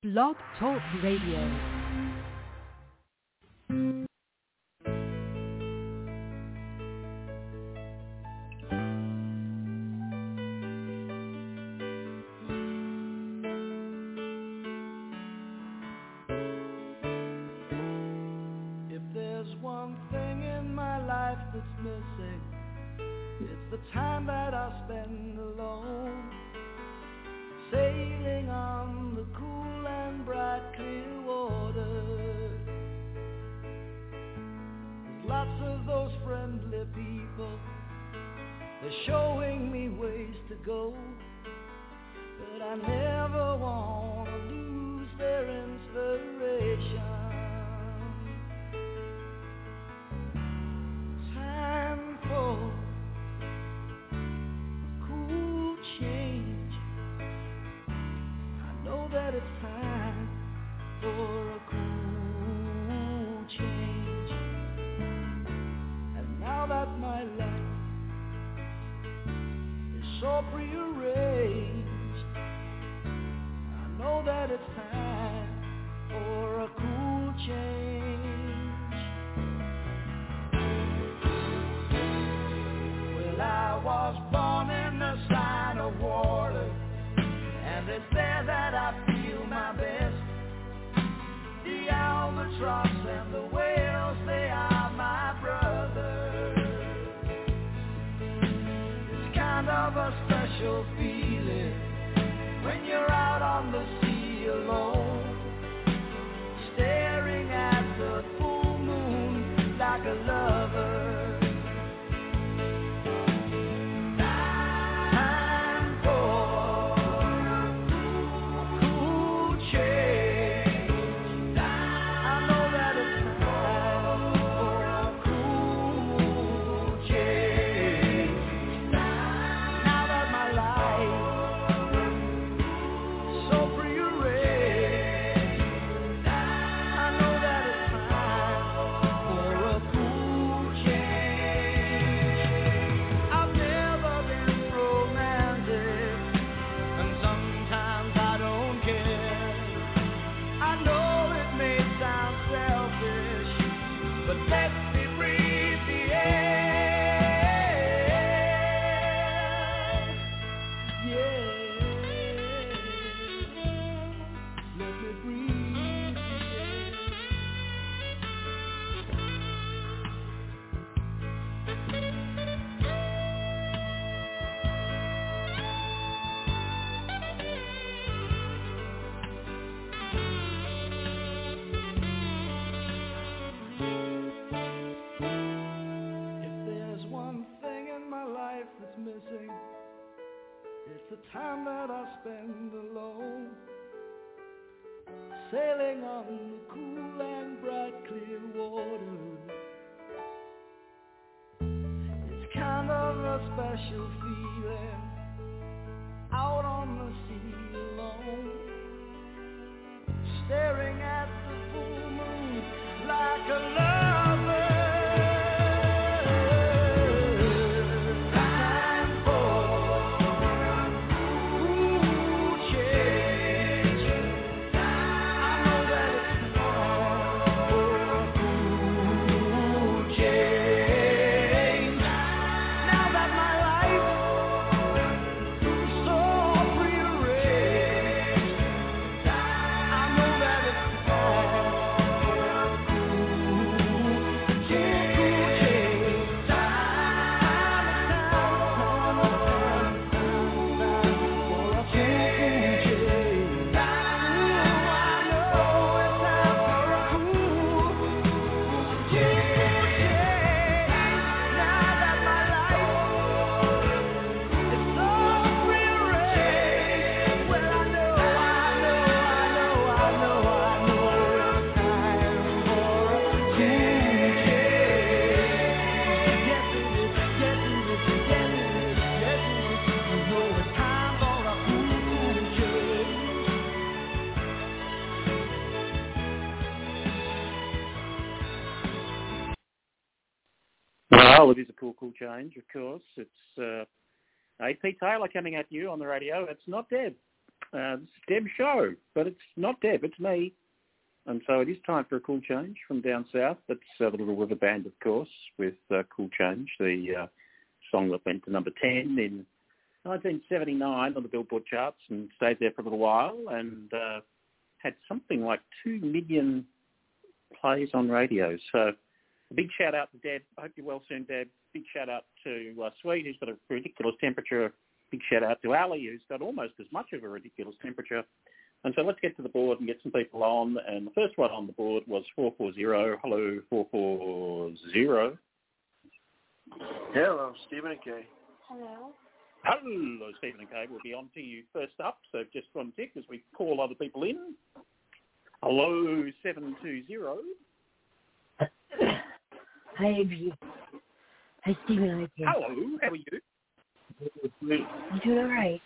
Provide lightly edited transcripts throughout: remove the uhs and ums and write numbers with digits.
Blog Talk Radio. The time that I spend alone, sailing on the cool and bright clear water. There's lots of those friendly people, they're showing me ways to go, but I never want to lose their inspiration. Time for change. I know that it's time for a cool change. And now that my life is so prearranged, I know that it's time for a cool change. Well, I was born in the sign of water, and it's there that I feel my best. The albatross and the whales, they are my brothers. It's kind of a special feeling when you're out on the sea alone, staring at the full moon like a lover. The time that I spend alone, sailing on the cool and bright clear water. It's kind of a special feeling, out on the sea alone, staring at the full moon like a lover. Well, it is a cool change, of course. It's Pete Taylor coming at you on the radio. It's not dead. This is Deb's show, but it's not Deb, it's me. And so it is time for a cool change from down south. That's the Little River Band, of course, with Cool Change, the song that went to number 10 in 1979 on the Billboard charts and stayed there for a little while and had something like 2 million plays on radio. So a big shout out to Deb. I hope you're well soon, Deb. Big shout out to Sweet, who's got a ridiculous temperature. Big shout out to Ali, who's got almost as much of a ridiculous temperature. And so let's get to the board and get some people on. And the first one on the board was 440. Hello, 440. Hello, Stephen and Kay. Hello. Hello, Stephen and Kay. We'll be on to you first up. So just one tick as we call other people in. Hello, 720. Hi, Adrian. Hi, Stephen and Kay. Hello, how are you? I'm doing all right.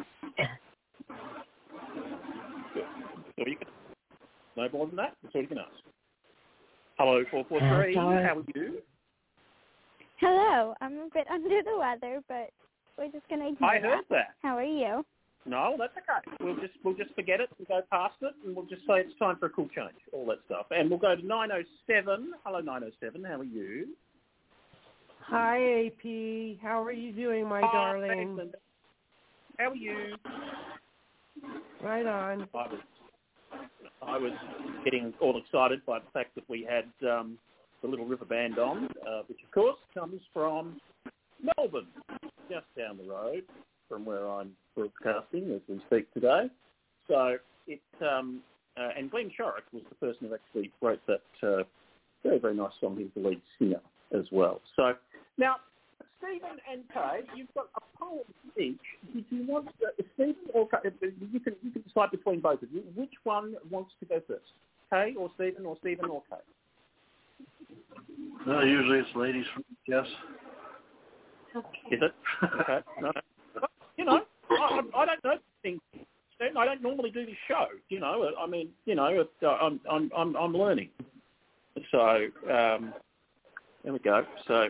No more than that. That's all you can ask. Hello, 443. How are you? Hello. I'm a bit under the weather, but we're just going to ignore I heard that. How are you? No, that's okay. We'll just forget it and go past it, and we'll just say it's time for a cool change, all that stuff. And we'll go to 907. Hello, 907. How are you? Hi, AP. How are you doing, my darling? Excellent. How are you? Right on. I was getting all excited by the fact that we had the Little River Band on, which of course comes from Melbourne, just down the road from where I'm broadcasting as we speak today. So it and Glenn Shorrock was the person who actually wrote that very, very nice song. He's the lead singer as well. So now, Stephen and Kay, you've got a poem each. Did you want Stephen or Kay? You can decide between both of you. Which one wants to go first? Kay or Stephen or Stephen or Kay? No, usually it's ladies first, yes. Okay. Is it? Okay. No. You know, I don't know things. Stephen, I don't normally do this show. You know, I mean, you know, I'm learning. So there we go. So.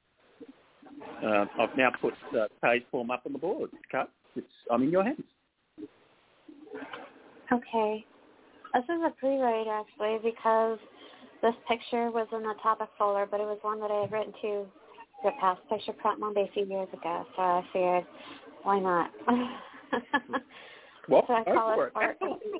I've now put Kay's form up on the board. Kay, I'm in your hands. Okay. This is a pre-write, actually, because this picture was in the topic folder, but it was one that I had written to the past picture print Monday a few years ago, so I figured, why not? Well, so I call it Art.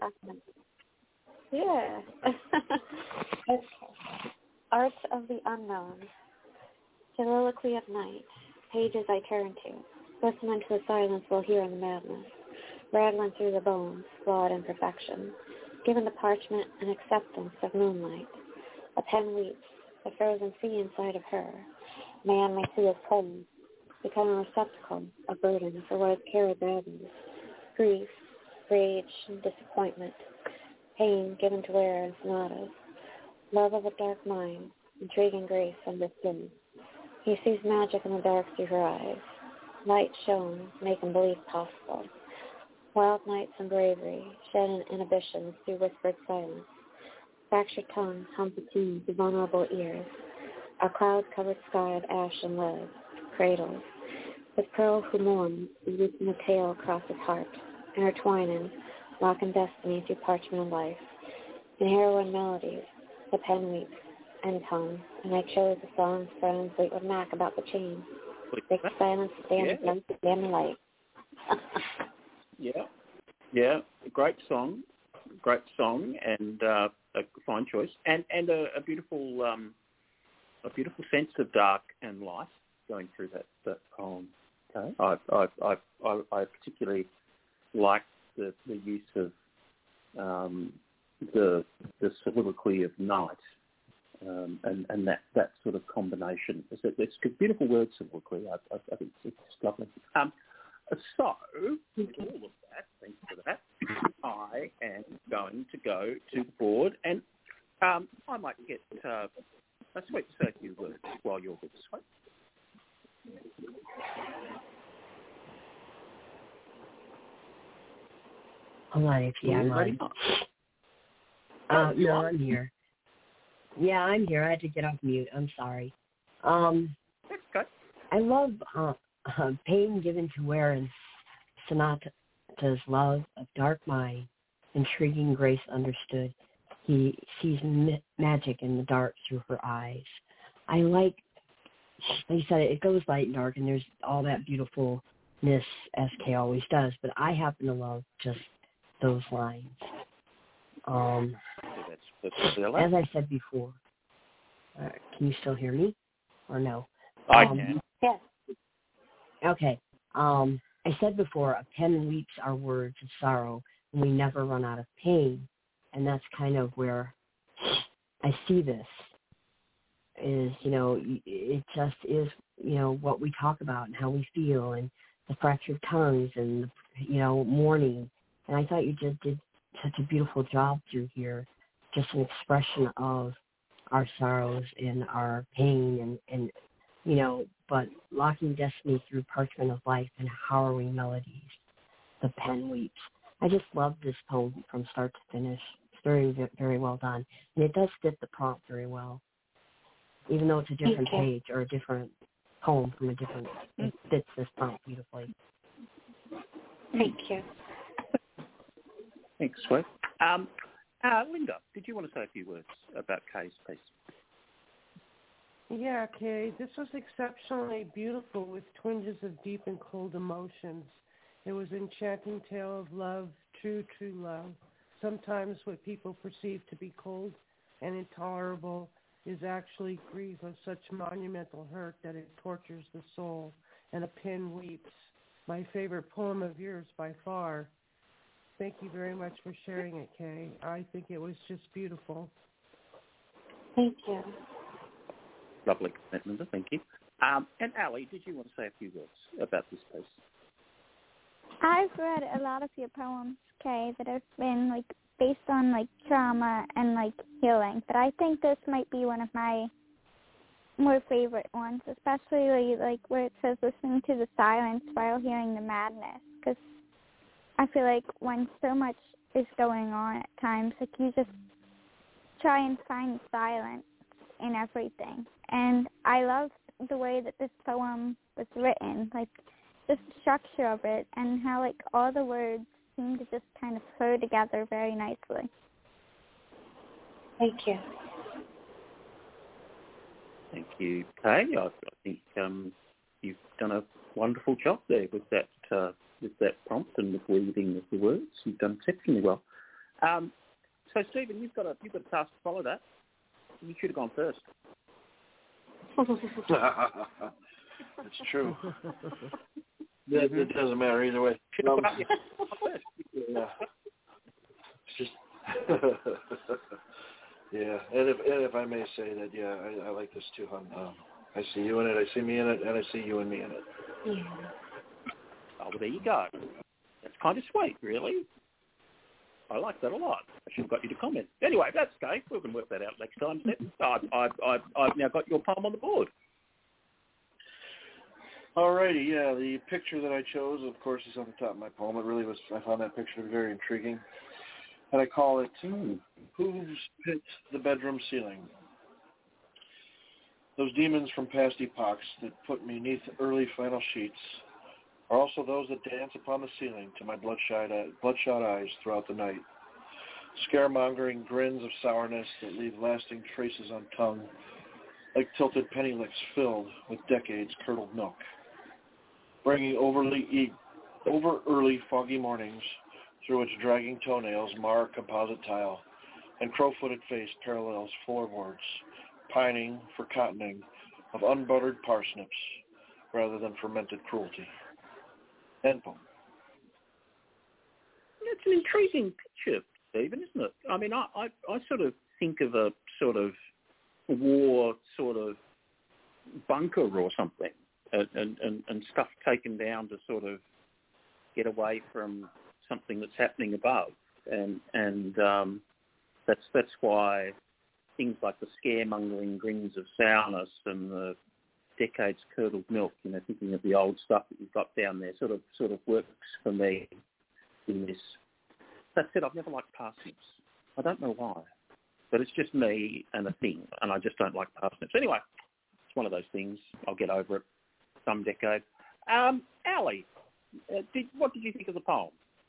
Yeah. Okay. Art of the Unknown. Soliloquy of night. Pages I turn to. Listening to the silence while hearing the madness. Rattling through the bones, flawed imperfection. Given the parchment and acceptance of moonlight. A pen weeps, the frozen sea inside of her. Man may see his home, become a receptacle, a burden for what his care burdens. Grief, rage, disappointment. Pain given to wear in sonatas. Love of a dark mind, intriguing grace under skin. He sees magic in the dark through her eyes. Light shone, making belief possible. Wild nights and bravery, shedding inhibitions through whispered silence. Fractured tongue hums a tune to vulnerable ears. A cloud-covered sky of ash and lead, cradles. With pearl who mourns, looping a tail across his heart, intertwining, locking destiny through parchment and life. In heroine melodies, the pen weeps, and tongue, and I chose the songs from Fleetwood Mac about the chain. Thick silence stands against the dim light. Yeah, great song, and a fine choice, and a beautiful sense of dark and light going through that poem. Okay, I particularly like the use of the soliloquy of night. And that sort of combination. It's a beautiful word, soliloquy. I think it's lovely. So, with all of that, thanks for that, I am going to go to the board, and I might get Sweet to say a few words while you're with Sweet. Hold on, if I'm on. No, I'm here. Yeah, I'm here. I had to get off mute. I'm sorry. Okay. I love Pain Given to Wear in Sonata says, love of dark mind, intriguing grace understood. He sees magic in the dark through her eyes. I like you said, it goes light and dark, and there's all that beautifulness, SK always does, but I happen to love just those lines. As I said before, can you still hear me or no? I can. Yes. Okay. I said before, a pen weeps our words of sorrow, and we never run out of pain. And that's kind of where I see this is, it just is, what we talk about and how we feel and the fractured tongues and, mourning. And I thought you just did such a beautiful job through here, just an expression of our sorrows and our pain and but locking destiny through parchment of life and harrowing melodies. The pen weeps. I just love this poem from start to finish. It's very, very well done. And it does fit the prompt very well. Even though it's a different page or a different poem from a different, it fits this prompt beautifully. Thank you. Thanks, Sweet. Linda, did you want to say a few words about Kay's piece? Yeah, Kay, this was exceptionally beautiful with twinges of deep and cold emotions. It was an enchanting tale of love, true love. Sometimes what people perceive to be cold and intolerable is actually grief of such monumental hurt that it tortures the soul, and a pen weeps. My favorite poem of yours by far. Thank you very much for sharing it, Kay. I think it was just beautiful. Thank you. Lovely, Linda. Thank you. And Ali, did you want to say a few words about this piece? I've read a lot of your poems, Kay, that have been based on trauma and healing, but I think this might be one of my more favorite ones, especially where it says listening to the silence while hearing the madness, because I feel like when so much is going on at times, you just try and find silence in everything. And I love the way that this poem was written, just the structure of it and how all the words seem to just kind of flow together very nicely. Thank you. Thank you, Kay. I think you've done a wonderful job there with that prompt and with weaving of the words. You've done exceptionally well. So, Stephen, you've got a task to follow that. You should have gone first. It's true. It doesn't matter either way. Yeah. It's just yeah. And if I may say that, yeah, I like this too, hon. I see you in it. I see me in it, and I see you and me in it. Yeah. Oh, well, there you go. That's kind of sweet, really. I like that a lot. I should have got you to comment. Anyway, that's okay. We can work that out next time. I've now got your poem on the board. Alrighty, yeah. The picture that I chose, of course, is on the top of my poem. It really was. I found that picture to be very intriguing, and I call it "Hooves Pit the Bedroom Ceiling." Those demons from past epochs that put me neath early flannel sheets are also those that dance upon the ceiling to my bloodshot eyes throughout the night. Scaremongering grins of sourness that leave lasting traces on tongue, like tilted penny licks filled with decades curdled milk. Bringing over early foggy mornings through its dragging toenails mar composite tile, and crow-footed face parallels floorboards, pining for cottoning of unbuttered parsnips rather than fermented cruelty. End poem. It's an intriguing picture, Stephen, isn't it? I mean, I sort of think of a sort of war sort of bunker or something, and stuff taken down to sort of get away from something that's happening above, and that's why things like the scaremongering grins of sourness and the decades curdled milk, thinking of the old stuff that you've got down there, sort of works for me in this. That said, I've never liked parsnips. I don't know why, but it's just me and a thing, and I just don't like parsnips. Anyway, it's one of those things. I'll get over it some decade. Ali, what did you think of the poem?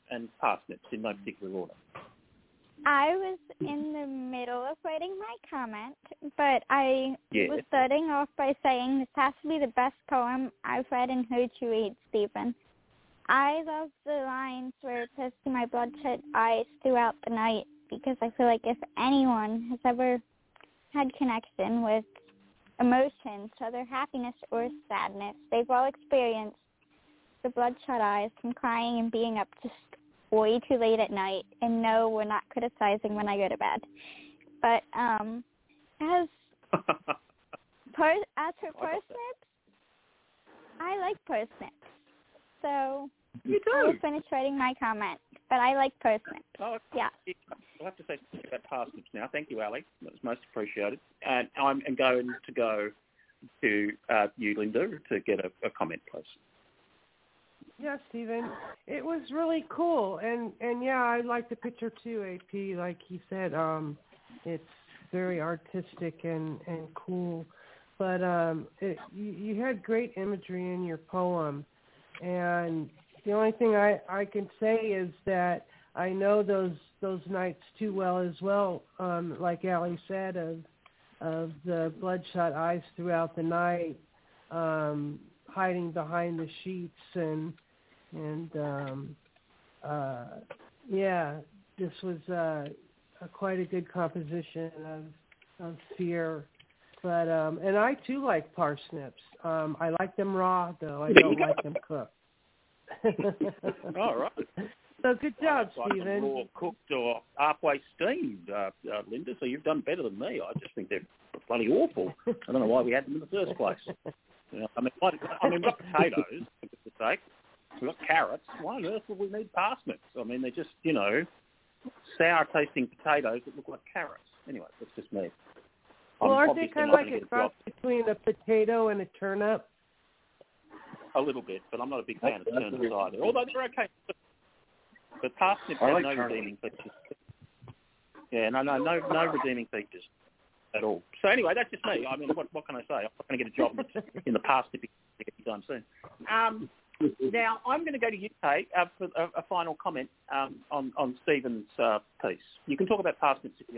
and parsnips in no particular order. I was in the middle of writing my comment, but I was starting off by saying this has to be the best poem I've read in Heard You Read, Stephen. I love the lines where it says to my bloodshot eyes throughout the night, because I feel like if anyone has ever had connection with emotions, whether happiness or sadness, they've all experienced the bloodshot eyes from crying and being up just way too late at night. And no, we're not criticizing when I go to bed. But as for parsnips, I like parsnips. So you do. I will finish writing my comment, but I like parsnips. Oh, yeah. I'll have to say something about parsnips now. Thank you, Ali. That was most appreciated. And I'm going to go to you, Linda, to get a comment, please. Yeah, Stephen, it was really cool, and yeah, I like the picture too, AP. Like he said, it's very artistic and cool, but you had great imagery in your poem, and the only thing I can say is that I know those nights too well as well. Like Ali said, of the bloodshot eyes throughout the night, hiding behind the sheets and this was quite a good composition of fear. But and I too like parsnips. I like them raw though. I don't like them cooked. All right. So good job, like Stephen. Raw, cooked or halfway steamed, Linda. So you've done better than me. I just think they're bloody awful. I don't know why we had them in the first place. You know, I mean, we've got potatoes, for goodness sake. We've got carrots. Why on earth would we need parsnips? I mean, they're just, sour-tasting potatoes that look like carrots. Anyway, that's just me. Well, aren't they kind of like a cross between a potato and a turnip? A little bit, but I'm not a big fan of turnips either. Although they're okay. But parsnips have no redeeming features. Yeah, no redeeming features at all. So anyway, that's just me. I mean, what can I say? I'm not going to get a job in the parsnip anytime soon. Now, I'm going to go to you, Kate, for a final comment on Stephen's piece. You can talk about parsnips if you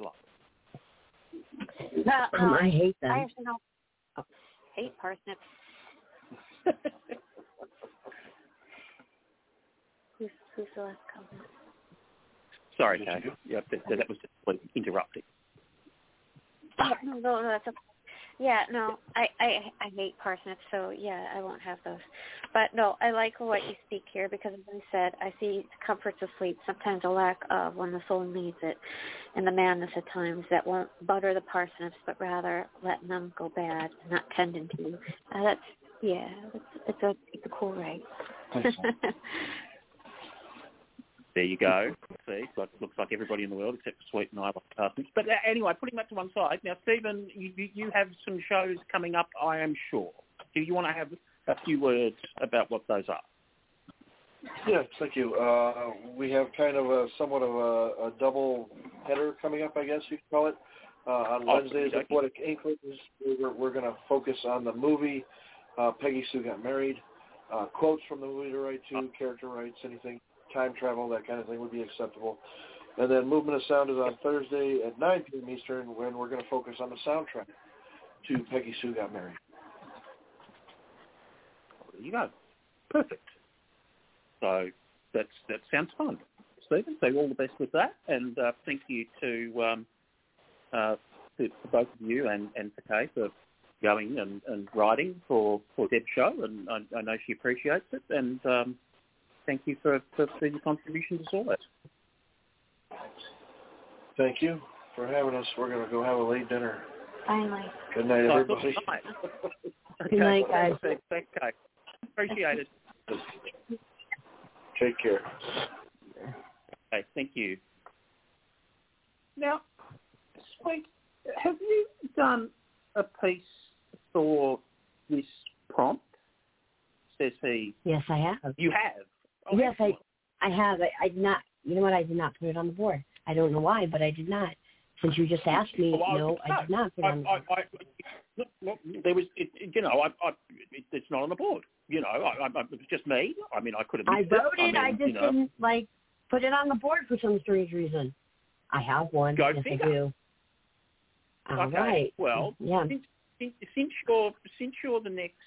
like. I hate them. I actually don't hate parsnips. Who's the last comment? Sorry, Kate. Yeah, that was just interrupting. No, that's okay. Yeah, no, I hate parsnips, so yeah, I won't have those. But no, I like what you speak here because, as I said, I see the comforts of sleep, sometimes a lack of when the soul needs it, and the madness at times that won't butter the parsnips, but rather letting them go bad, not tending to. It's a cool rate. There you go. See, looks like everybody in the world except for Sweet and I like parsnips. But anyway, putting that to one side. Now, Stephen, you have some shows coming up, I am sure. Do you want to have a few words about what those are? Yeah, thank you. We have kind of somewhat of a double header coming up, I guess you could call it. On Wednesdays at Poetic Inklings, we're going to focus on the movie Peggy Sue Got Married, quotes from the movie to write to, character rights, anything, time travel, that kind of thing would be acceptable. And then Movement of Sound is on Thursday at 9 p.m. Eastern, when we're going to focus on the soundtrack to Peggy Sue Got Married. There you go. Perfect. So that sounds fun. Stephen, so all the best with that. And thank you to both of you and for Kay for going and writing for Deb's show. And I know she appreciates it. And thank you for your contributions as always. Thank you for having us. We're going to go have a late dinner. Finally. Good night, everybody. Good night, guys. Thanks, Kate. Appreciate it. Take care. Okay, thank you. Now, Sweet, have you done a piece for this prompt? Says he. Yes, I have. You have? Oh, yes, I have. I did not. You know what? I did not put it on the board. I don't know why, but I did not. Since you just asked me, no, I did not put it on the board. There was, it's not on the board. It was just me. I mean, I could have. I voted. I just didn't put it on the board for some strange reason. I have one. Go yes, figure. I do. All okay. right. Well, yeah. Since you're the next,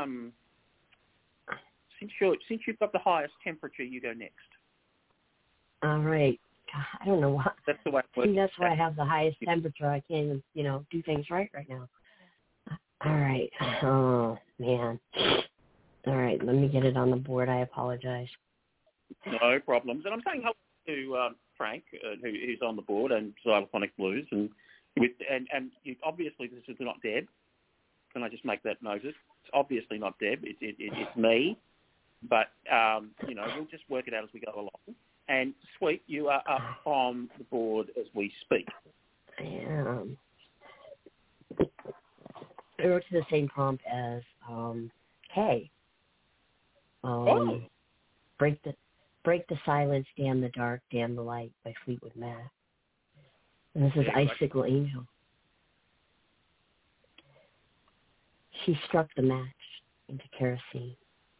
since you've got the highest temperature, you go next. All right. I don't know why. That's the way it works. See, that's why I have the highest temperature. I can't even, do things right now. All right. Oh, man. All right. Let me get it on the board. I apologize. No problems. And I'm saying hello to Frank, who's on the board, and Xylophonic Blues. And you, obviously, this is not Deb. Can I just make that notice? It's obviously not Deb. It's me. But, we'll just work it out as we go along. And, Sweet, you are up on the board as we speak. I am. I wrote to the same prompt as Kay. Break the silence, damn the dark, damn the light by Fleetwood Mac. And this is Icicle Angel. She struck the match into kerosene.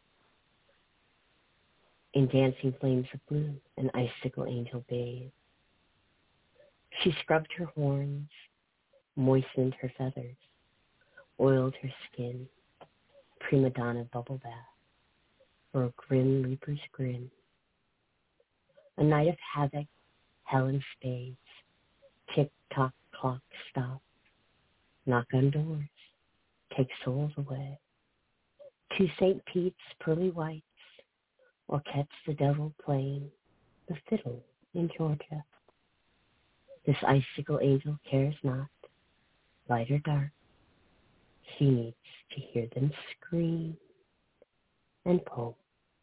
In dancing flames of blue, an icicle angel bathed. She scrubbed her horns, moistened her feathers, oiled her skin, prima donna bubble bath, for a grim reaper's grin. A night of havoc, hell and spades, tick-tock clock stop, knock on doors, take souls away. To St. Pete's pearly white, or catch the devil playing the fiddle in Georgia. This icicle angel cares not, light or dark. She needs to hear them scream and pull.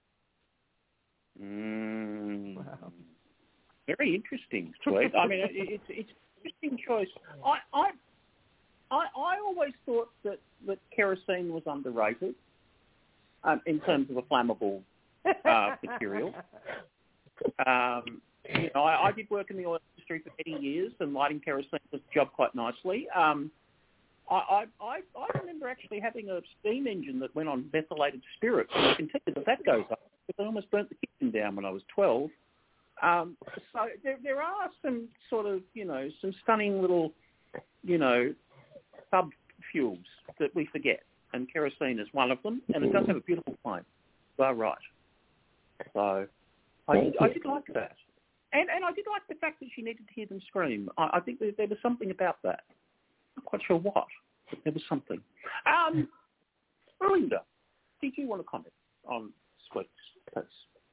Wow. Very interesting, Sweet. I mean, it's an interesting choice. I always thought that kerosene was underrated in terms of a flammable material. I did work in the oil industry for many years, and lighting kerosene was a job quite nicely. I remember actually having a steam engine that went on methylated spirits, and I can tell you that goes up, because I almost burnt the kitchen down when I was 12. So there are some sort of, some stunning little, sub-fuels that we forget, and kerosene is one of them, and it does have a beautiful flame. You are right. So I did like that. And I did like the fact that she needed to hear them scream. I think there was something about that. Not quite sure what, but there was something. Belinda, did you want to comment on Sweet's piece?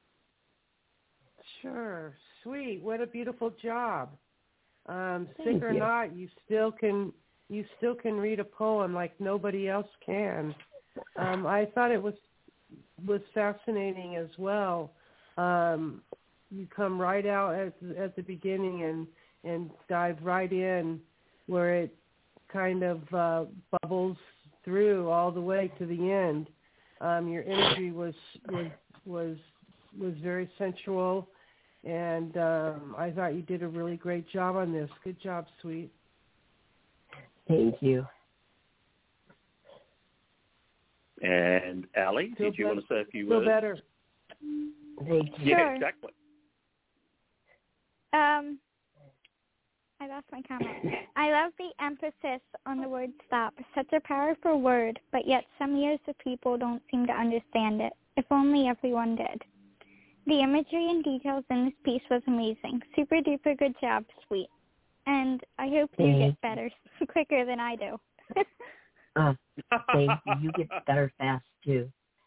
Sure. Sweet. What a beautiful job. Sick or not, you still can read a poem like nobody else can. I thought it was fascinating as well. You come right out at the beginning and dive right in where it kind of bubbles through all the way to the end. Your imagery was very sensual, and I thought you did a really great job on this. Good job, Sweet. Thank you. And Allie, did you want to say a few words? Feel better. Thank you. Yeah, Sure. exactly. I lost my comment. I love the emphasis on the word stop. Such a powerful word, but yet some years of people don't seem to understand it. If only everyone did. The imagery and details in this piece was amazing. Super duper good job, Sweet. And I hope you get better quicker than I do. Thank you. You get better fast, too.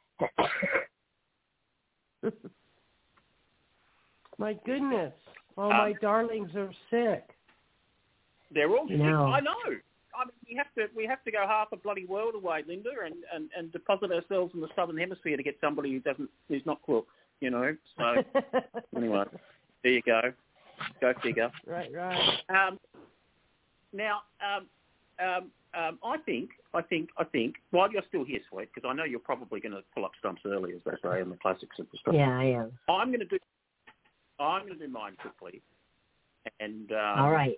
My goodness. All my darlings are sick. They're all sick. No. I know. I mean, we have to go half a bloody world away, Linda, and deposit ourselves in the southern hemisphere to get somebody who's not crook, So anyway, there you go. Go figure. Right. Now, I think while you're still here, Sweet, because I know you're probably going to pull up stumps early, as they say in the classics of the story. Yeah, I am. I'm going to do mine quickly, and all right.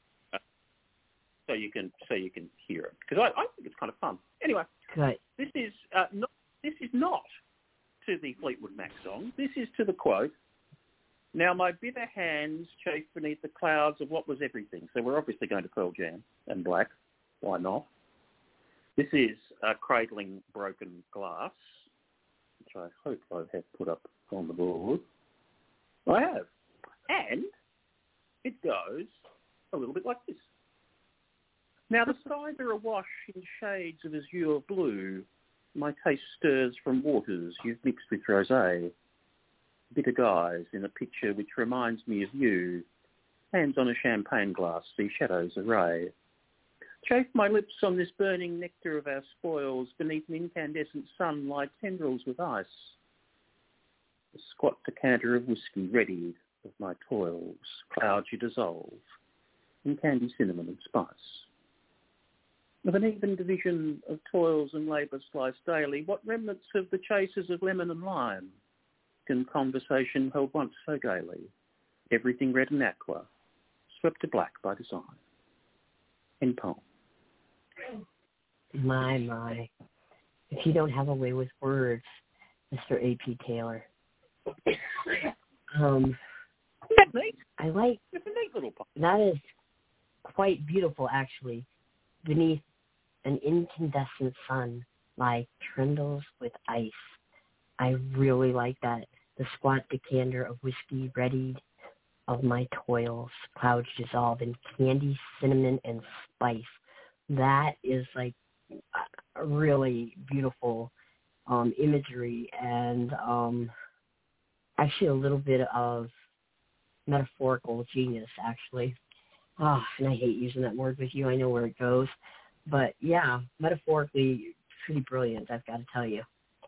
So you can hear it, because I think it's kind of fun. Anyway, good. This is not to the Fleetwood Mac song. This is to the quote, Now my bitter hands chafed beneath the clouds of what was everything. So we're obviously going to Pearl Jam and Black. Why not? This is Cradling Broken Glass, which I hope I have put up on the board. I have. And it goes a little bit like this. Now the skies are awash in shades of azure blue. My taste stirs from waters you've mixed with rosé. Bitter guys in a picture which reminds me of you. Hands on a champagne glass, see shadows array. Chafe my lips on this burning nectar of our spoils beneath an incandescent sun like tendrils with ice. A squat decanter of whiskey readied of my toils, clouds you dissolve in candy, cinnamon and spice. With an even division of toils and labour sliced daily, what remnants of the chases of lemon and lime can conversation held once so gaily, everything red and aqua, swept to black by design. In poem. My. If you don't have a way with words, Mr. A.P. Taylor. That's neat. I like... It's a neat little poem. That is quite beautiful, actually. Beneath an incandescent sun lie trindles with ice. I really like that. The squat decanter of whiskey readied of my toils, clouds dissolve in candy, cinnamon, and spice. That is like a really beautiful imagery and actually a little bit of metaphorical genius, actually. Oh, and I hate using that word with you. I know where it goes. But, yeah, metaphorically, pretty brilliant, I've got to tell you.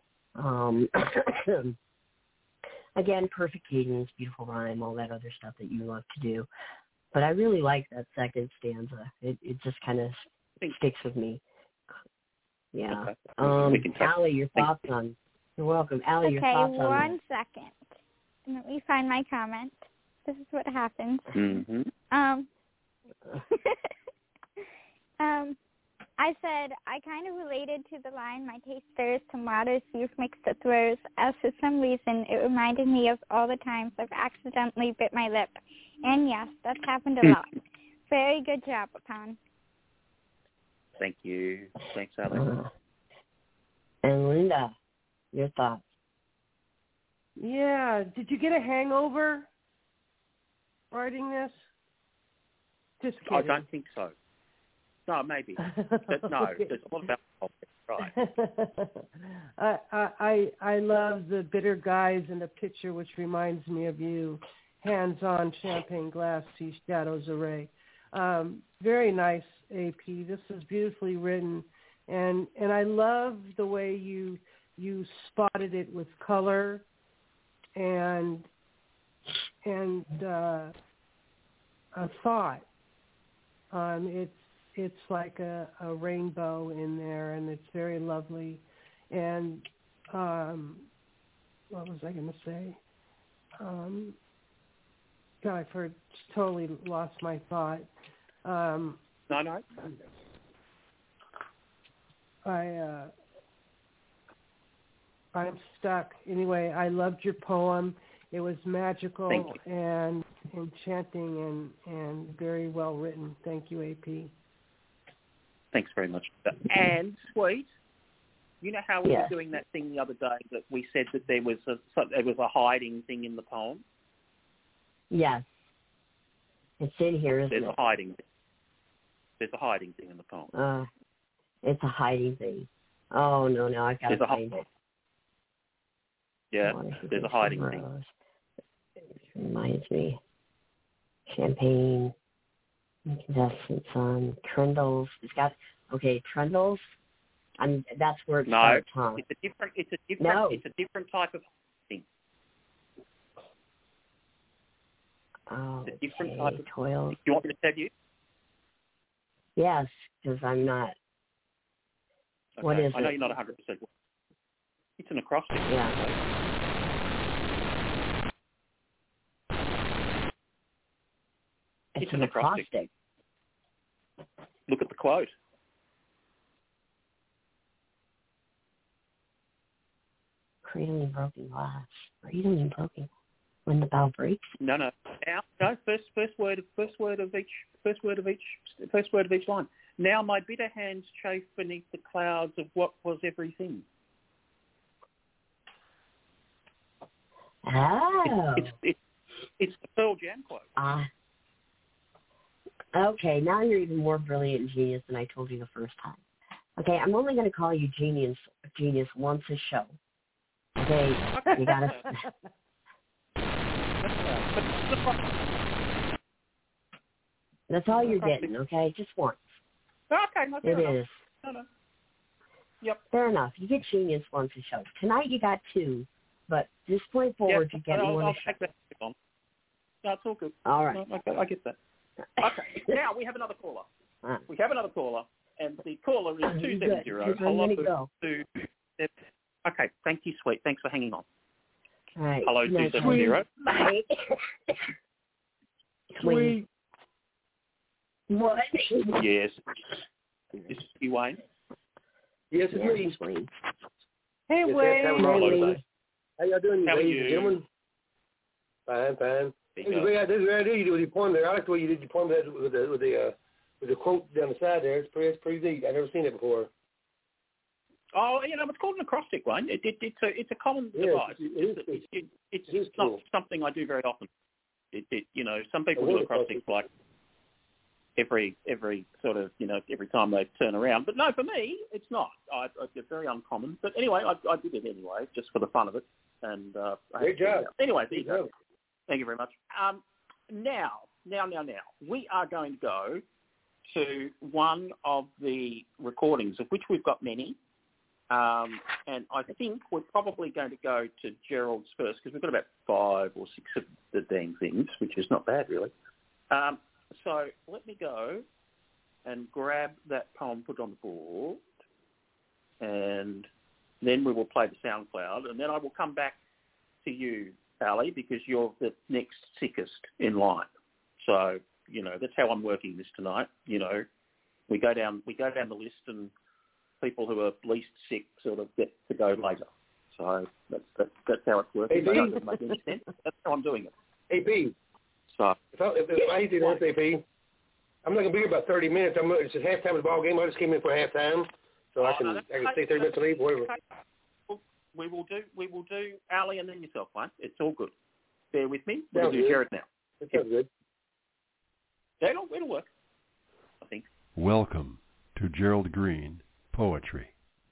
Again, perfect cadence, beautiful rhyme, all that other stuff that you love to do. But I really like that second stanza. It just kind of sticks with me. Yeah. Okay. Allie, your thoughts on... You're welcome. Allie, your thoughts on... Okay, 1 second. Let me find my comment. This is what happens. Mm-hmm. I said, I kind of related to the line, my taste stirs tomatoes you've mixed with rose, as for some reason it reminded me of all the times I've accidentally bit my lip. And yes, that's happened a lot. Very good job, Upon. Thank you. Thanks, Alex. And Linda, your thoughts? Yeah. Did you get a hangover writing this? Just kidding. I don't think so. No, maybe. But no, Okay. there's a lot about right. I love the bitter guys in the picture, which reminds me of you. Hands-on champagne glass, see shadows array. Very nice, AP. This is beautifully written, and I love the way you spotted it with color and a thought. It's like a rainbow in there, and it's very lovely. And what was I going to say? God, I've totally lost my thought. No. I'm stuck. Anyway, I loved your poem. It was magical and enchanting and very well written. Thank you, AP. Thanks very much. And sweet, you know how we Yes. were doing that thing the other day that we said that there was a hiding thing in the poem? Yes. It's in here, isn't There's it? a hiding thing in the poem. It's a hiding thing. Oh, no, I've got to find it. Yeah, there's a hiding thing. It reminds me. Champagne, incandescent sun, trindles. It's got, trindles. That's where it starts, huh? It's a different type of thing. Oh, It's a different type of toils. Do you want me to tell you? Yes, because I'm not. Okay. What is it? I know you're not 100%. It's an acrostic. Yeah. It's an acrostic. Look at the quote. Cradling broken glass. Cradling broken. when the bell breaks? No. No. First word of each line. Now my bitter hands chafe beneath the clouds of what was everything. Oh. It's the Pearl Jam quote. Okay, now you're even more brilliant and genius than I told you the first time. Okay, I'm only going to call you genius once a show. Okay, you got to... That's all you're getting, okay? Just once. Okay, no, fair enough. It is. No. Yep. Fair enough. You get genius once a show. Tonight you got 2, but this point forward you get one a show. Take that on. No, it's all good. All right. No, okay, I get that. Okay, now we have another caller. We have another caller, and the caller is 270. Okay, thank you, sweet. Thanks for hanging on. All right. Hello, 270. Bye. Sweet. What? Yes. This is Wayne. Yes, it's me. Wayne. Hey, yes, Wayne. Hello, how y'all doing, how ladies are you? and gentlemen? Fine. This is a great idea you do with your poem there. I like the way you did your poem there with the quote down the side there. It's pretty neat. I've never seen it before. Oh, it's called an acrostic, Wayne. It's a common device. It's not cool. Something I do very often. Some people do acrostics like every sort of every time they turn around. But no, for me, it's not. It's very uncommon. But anyway, I did it anyway, just for the fun of it. And great job. Anyway, there you go. Thank you very much. Now, we are going to go to one of the recordings, of which we've got many. And I think we're probably going to go to Gerald's first, because we've got about 5 or 6 of the dang things, which is not bad, really. So let me go and grab that poem put on the board, and then we will play the SoundCloud, and then I will come back to you, Ali, because you're the next sickest in line. So, that's how I'm working this tonight. We go down the list, and people who are least sick sort of get to go later. So that's how it's working. Hey, doesn't make any sense. That's how I'm doing it. Hey, B. So if I do this, AP, I'm not going to be here about 30 minutes. It's just halftime of the ball game. I just came in for halftime, so I can stay 30 minutes to leave, whatever. Okay. We will do Ali and then yourself, mate. It's all good. Bear with me. We'll do Jared now. It sounds good. It'll work, I think. Welcome to Gerald Green Poetry.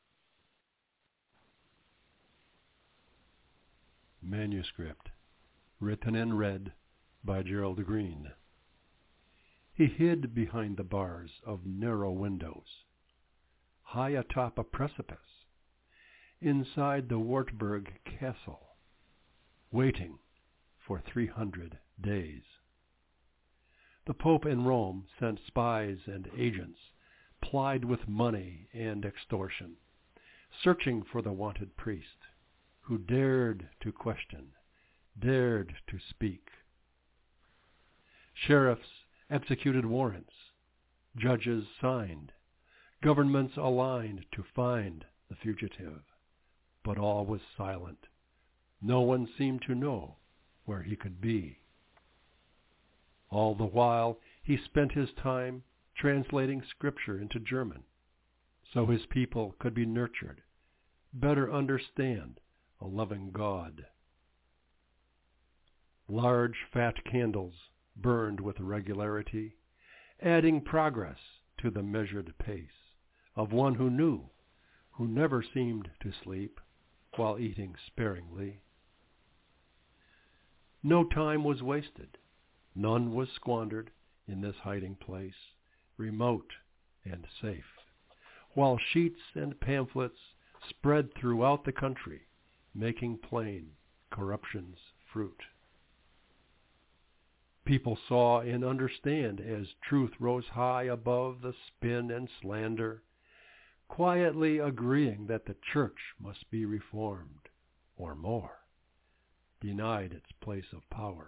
Manuscript, written and read by Gerald Green. He hid behind the bars of narrow windows, high atop a precipice, inside the Wartburg Castle, waiting for 300 days. The Pope in Rome sent spies and agents plied with money and extortion, searching for the wanted priest who dared to question, dared to speak. Sheriffs executed warrants, judges signed, governments aligned to find the fugitive, but all was silent. No one seemed to know where he could be. All the while, he spent his time translating scripture into German, so his people could be nurtured, better understand a loving God. Large fat candles burned with regularity, adding progress to the measured pace of one who knew, who never seemed to sleep while eating sparingly. No time was wasted. None was squandered in this hiding place, remote and safe, while sheets and pamphlets spread throughout the country, making plain corruption's fruit. People saw and understand as truth rose high above the spin and slander, quietly agreeing that the church must be reformed, or more, denied its place of power.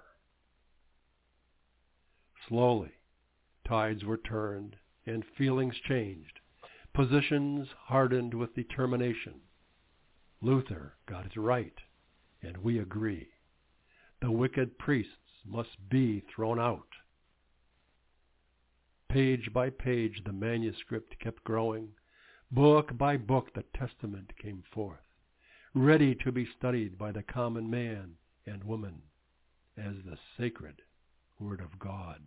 Slowly, tides were turned and feelings changed, positions hardened with determination. Luther got it right, and we agree. The wicked priests must be thrown out. Page by page the manuscript kept growing. Book by book the testament came forth, ready to be studied by the common man and woman as the sacred Word of God.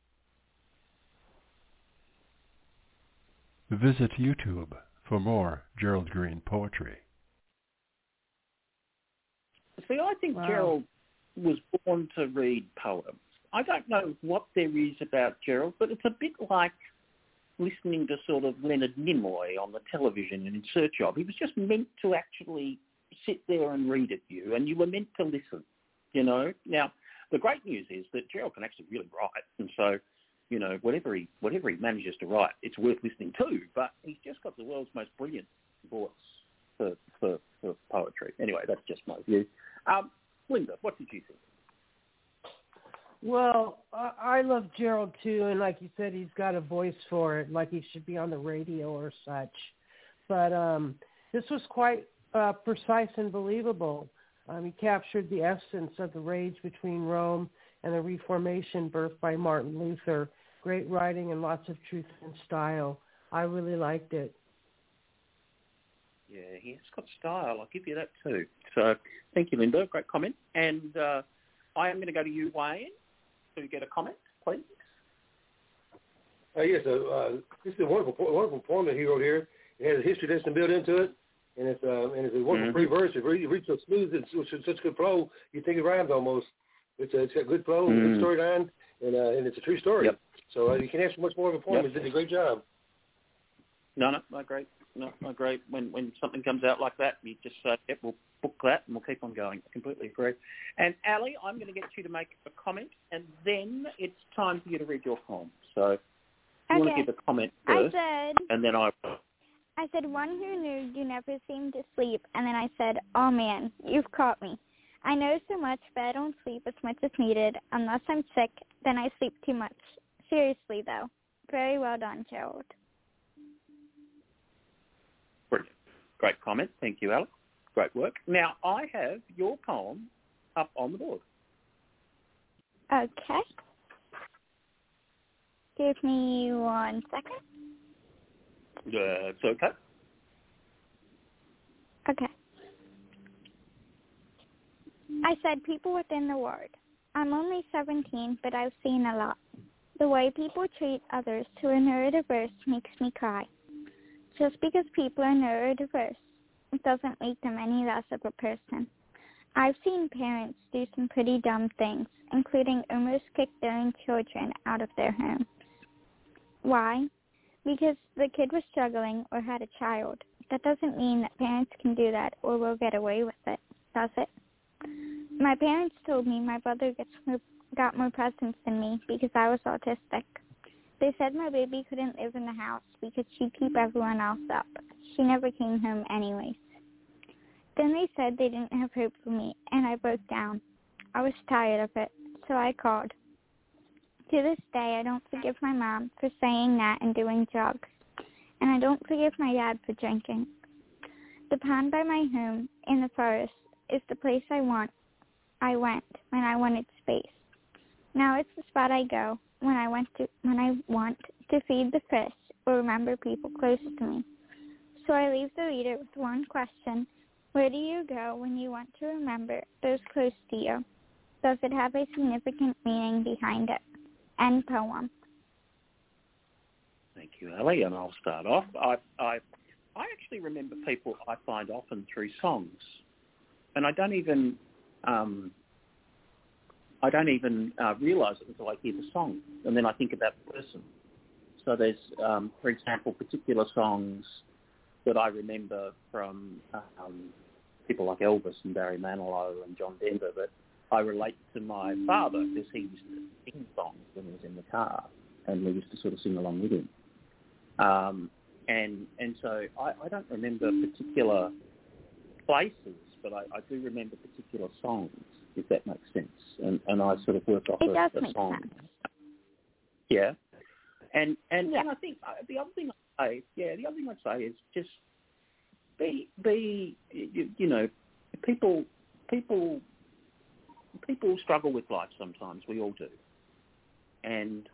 Visit YouTube for more Gerald Green poetry. See, I think Gerald was born to read poems. I don't know what there is about Gerald, but it's a bit like listening to sort of Leonard Nimoy on the television and In Search Of. He was just meant to actually sit there and read at you, and you were meant to listen, you know. Now, the great news is that Gerald can actually really write, and so, you know, whatever he manages to write, it's worth listening to, but he's just got the world's most brilliant voice for poetry. Anyway, that's just my view. Linda, what did you think? Well, I love Gerald too, and like you said, he's got a voice for it, like he should be on the radio or such. But this was quite precise and believable. He captured the essence of the rage between Rome and the Reformation birthed by Martin Luther. Great writing and lots of truth and style. I really liked it. Yeah, he's got style. I'll give you that too. So thank you, Linda. Great comment. And I am going to go to you, Wayne, to get a comment, please. Yes, this is a wonderful poem that he wrote here. It has a history lesson built into it, and it's a wonderful free verse. It reads so smooth and such good flow. You think it rhymes almost. It's got good flow, good storyline, and it's a true story. Yep. So you can ask for much more of a poem. He did a great job. No, I agree. No, I agree. When something comes out like that, you just say, yep, we'll book that and we'll keep on going. I completely agree. And Ali, I'm going to get you to make a comment, and then it's time for you to read your poem. So you want to give a comment first, and then I said, one who knew you never seemed to sleep, and then I said, oh man, you've caught me. I know so much, but I don't sleep as much as needed. Unless I'm sick, then I sleep too much. Seriously, though. Very well done, Gerald. Brilliant. Great comment. Thank you, Alex. Great work. Now, I have your poem up on the board. Okay. Give me 1 second. It's okay. Okay. I said people within the ward. I'm only 17, but I've seen a lot. The way people treat others who are neurodiverse makes me cry. Just because people are neurodiverse, it doesn't make them any less of a person. I've seen parents do some pretty dumb things, including almost kick their own children out of their homes. Why? Because the kid was struggling or had a child. That doesn't mean that parents can do that or will get away with it, does it? My parents told me my brother got more presents than me because I was autistic. They said my baby couldn't live in the house because she'd keep everyone else up. She never came home anyways. Then they said they didn't have hope for me, and I broke down. I was tired of it, so I called. To this day, I don't forgive my mom for saying that and doing drugs, and I don't forgive my dad for drinking. The pond by my home in the forest is the place I went when I wanted space. Now it's the spot I go when I want to feed the fish or remember people close to me. So I leave the reader with one question. Where do you go when you want to remember those close to you? Does it have a significant meaning behind it? End poem. Thank you, Ali, and I'll start off. I actually remember people I find often through songs, and I don't even realise it until I hear the song, and then I think about the person. So there's, for example, particular songs that I remember from people like Elvis and Barry Manilow and John Denver that I relate to my father because he used to sing songs when he was in the car, and we used to sort of sing along with him. And so I don't remember particular places, but I do remember particular songs, if that makes sense. And I sort of work off a song. Sense. Yeah. And I think the other thing I'd say is just be you know, people people struggle with life sometimes. We all do. And,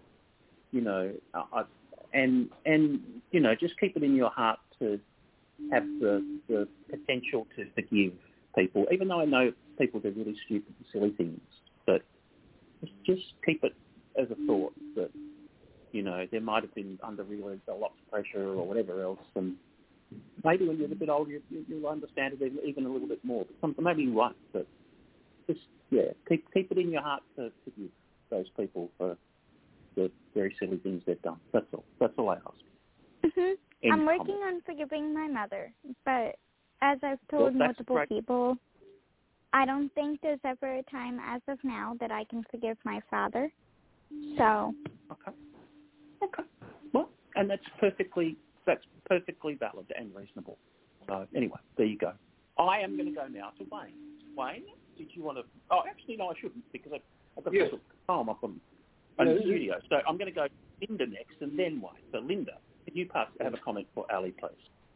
just keep it in your heart to have the potential to forgive people, even though I know people do really stupid and silly things, but just keep it as a thought that, there might have been under really a lot of pressure or whatever else, and maybe when you're a bit older, you'll understand it even a little bit more, but maybe you won't, but just, keep it in your heart to forgive those people for the very silly things they've done. That's all I ask. Mm-hmm. I'm working on forgiving my mother, but as I've told multiple people, I don't think there's ever a time as of now that I can forgive my father. So. Okay. Well, and that's perfectly valid and reasonable. So anyway, there you go. I am going to go now to Wayne. Wayne, did you want to? Oh, actually, no, I shouldn't because I've got this poem up on the studio. So I'm going to go Linda next and then Wayne. So Linda, could you have a comment for Ali, please?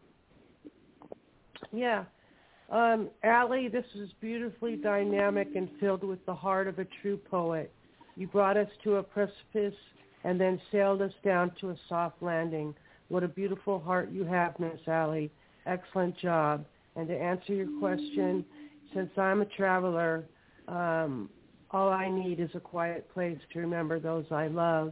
Yeah. Ali, this is beautifully dynamic and filled with the heart of a true poet. You brought us to a precipice and then sailed us down to a soft landing. What a beautiful heart you have, Miss Ali. Excellent job. And to answer your question, since I'm a traveler, all I need is a quiet place to remember those I love.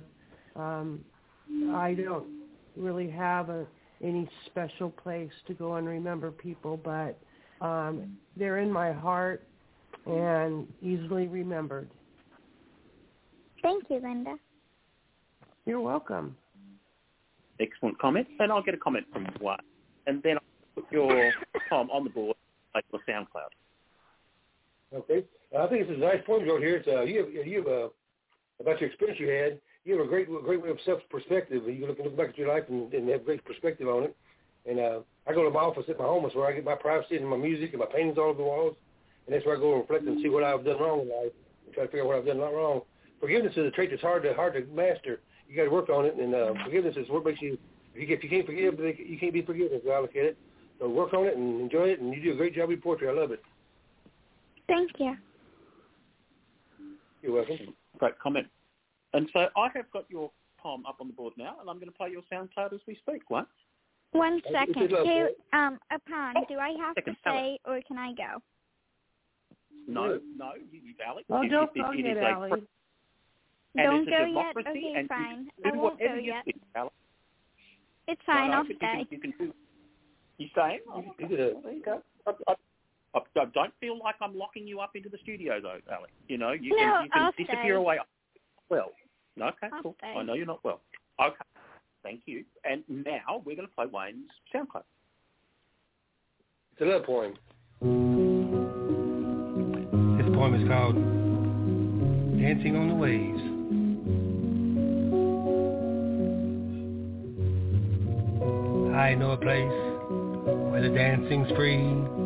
I don't really have any special place to go and remember people, but they're in my heart and easily remembered. Thank you, Linda. You're welcome. Excellent comment. And I'll get a comment from Wayne. And then I'll put your poem on the board for SoundCloud. Okay. I think it's a nice poem out here. It's, you have about your experience you had. You have a great way of self-perspective. You can look back at your life and have great perspective on it. And I go to my office at my home. That's where I get my privacy and my music and my paintings all over the walls. And that's where I go and reflect and see what I've done wrong in life and try to figure out what I've done not wrong. Forgiveness is a trait that's hard to master. You got to work on it, and forgiveness is what makes you. If you can't forgive, you can't be forgiven. So I look at it. So work on it and enjoy it, and you do a great job with poetry. I love it. Thank you. You're welcome. Great comment. And so I have got your poem up on the board now, and I'm going to play your SoundCloud as we speak. What? 1 second. Upon, do I have to say, or can I go? No, Alex. Well, don't go yet, Alex. Don't go yet? Okay, fine. I won't go yet. It's fine, I'll stay. You staying? There you go. I don't feel like I'm locking you up into the studio, though, Alex. You can disappear away. Well, okay, cool. Stay. I know you're not well. Okay, thank you. And now we're going to play Wayne's SoundCloud. It's a love poem. This poem is called Dancing on the Waves. I know a place where the dancing's free.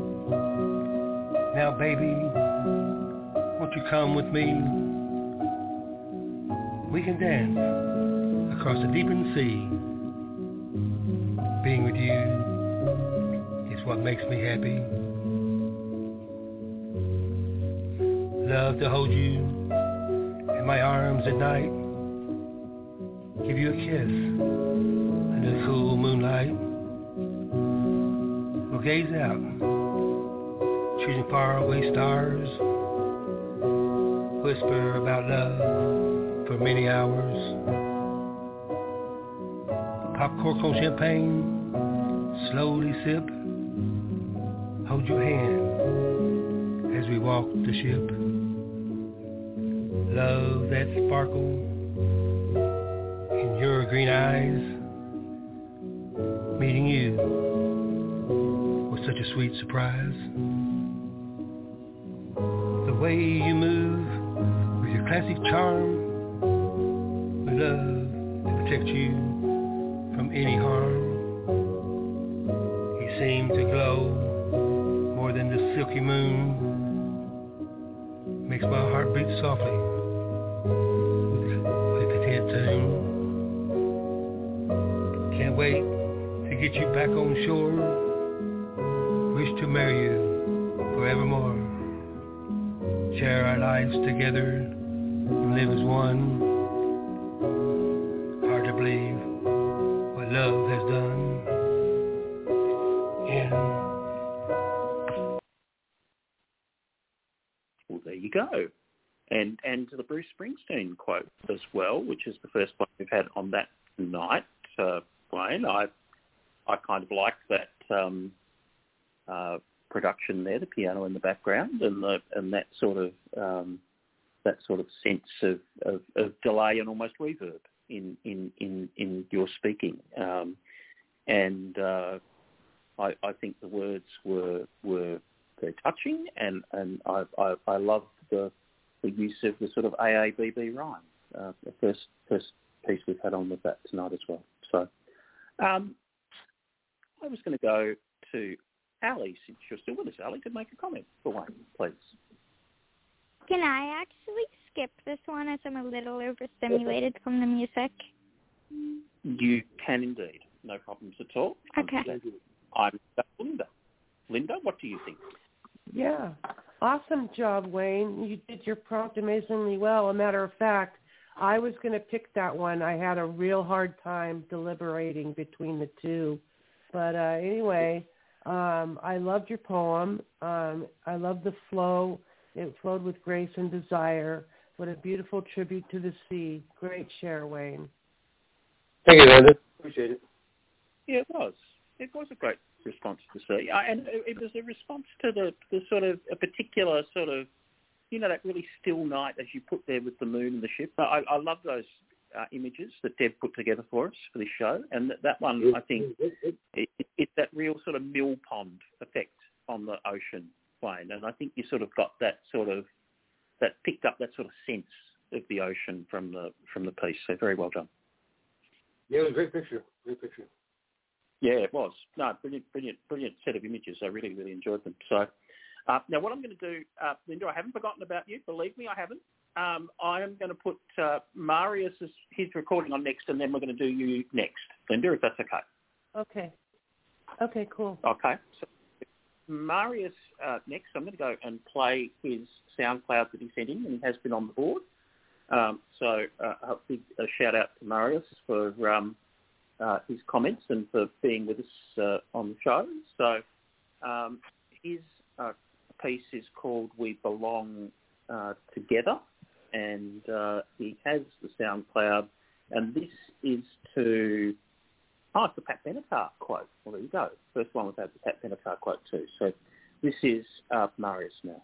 Now, baby, won't you come with me? We can dance across the deepened sea. Being with you is what makes me happy. Love to hold you in my arms at night. Give you a kiss under the cool moonlight. We'll gaze out, choosing faraway stars. Whisper about love for many hours. Pop cork on champagne, slowly sip. Hold your hand as we walk the ship. Love that sparkle in your green eyes. Meeting you was such a sweet surprise. The way you move with your classic charm. We love to protect you from any harm. You seem to glow more than the silky moon. Makes my heart beat softly with a content tune. Can't wait to get you back on shore. Wish to marry you forevermore. share our lives together and live as one. Hard to believe what love has done. Yeah. Well, there you go. And to the Bruce Springsteen quote as well, which is the first one we've had on that night, Wayne. I kind of like that production there, the piano in the background, and that sort of sense of delay and almost reverb in your speaking. I think the words were very touching, and I love the use of the sort of AABB rhyme. The first piece we've had on with that tonight as well. So I was going to go to Ali, since you're still with us, Ali, to make a comment for one, please. Can I actually skip this one as I'm a little overstimulated from the music? You can indeed. No problems at all. Okay. I'm Linda. Linda, what do you think? Yeah. Awesome job, Wayne. You did your prompt amazingly well. A matter of fact, I was going to pick that one. I had a real hard time deliberating between the two. But anyway, I loved your poem. I loved the flow. It flowed with grace and desire. What a beautiful tribute to the sea. Great share, Wayne. Thank you, Linda. Appreciate it. Yeah, it was. It was a great response to see. And it was a response to the sort of a particular sort of, that really still night as you put there with the moon and the ship. I love those images that Deb put together for us for this show. And that one, I think, it's that real sort of mill pond effect on the ocean, Wayne. And I think you sort of got that picked up that sort of sense of the ocean from the piece. So very well done. Yeah, it was a great picture. Great picture. Yeah, it was. No, brilliant set of images. I really, really enjoyed them. So now what I'm going to do, Linda, I haven't forgotten about you. Believe me, I haven't. I am going to put Marius' his recording on next, and then we're going to do you next, Linda, if that's okay. Okay. Okay, cool. Okay. So Marius next, I'm going to go and play his SoundCloud that he sent in, and he has been on the board. So a big shout out to Marius for his comments and for being with us on the show. So his piece is called We Belong Together, and he has the SoundCloud, and this is to... it's the Pat Benatar quote. Well, there you go. First one we've had the Pat Benatar quote too. So this is Marius now.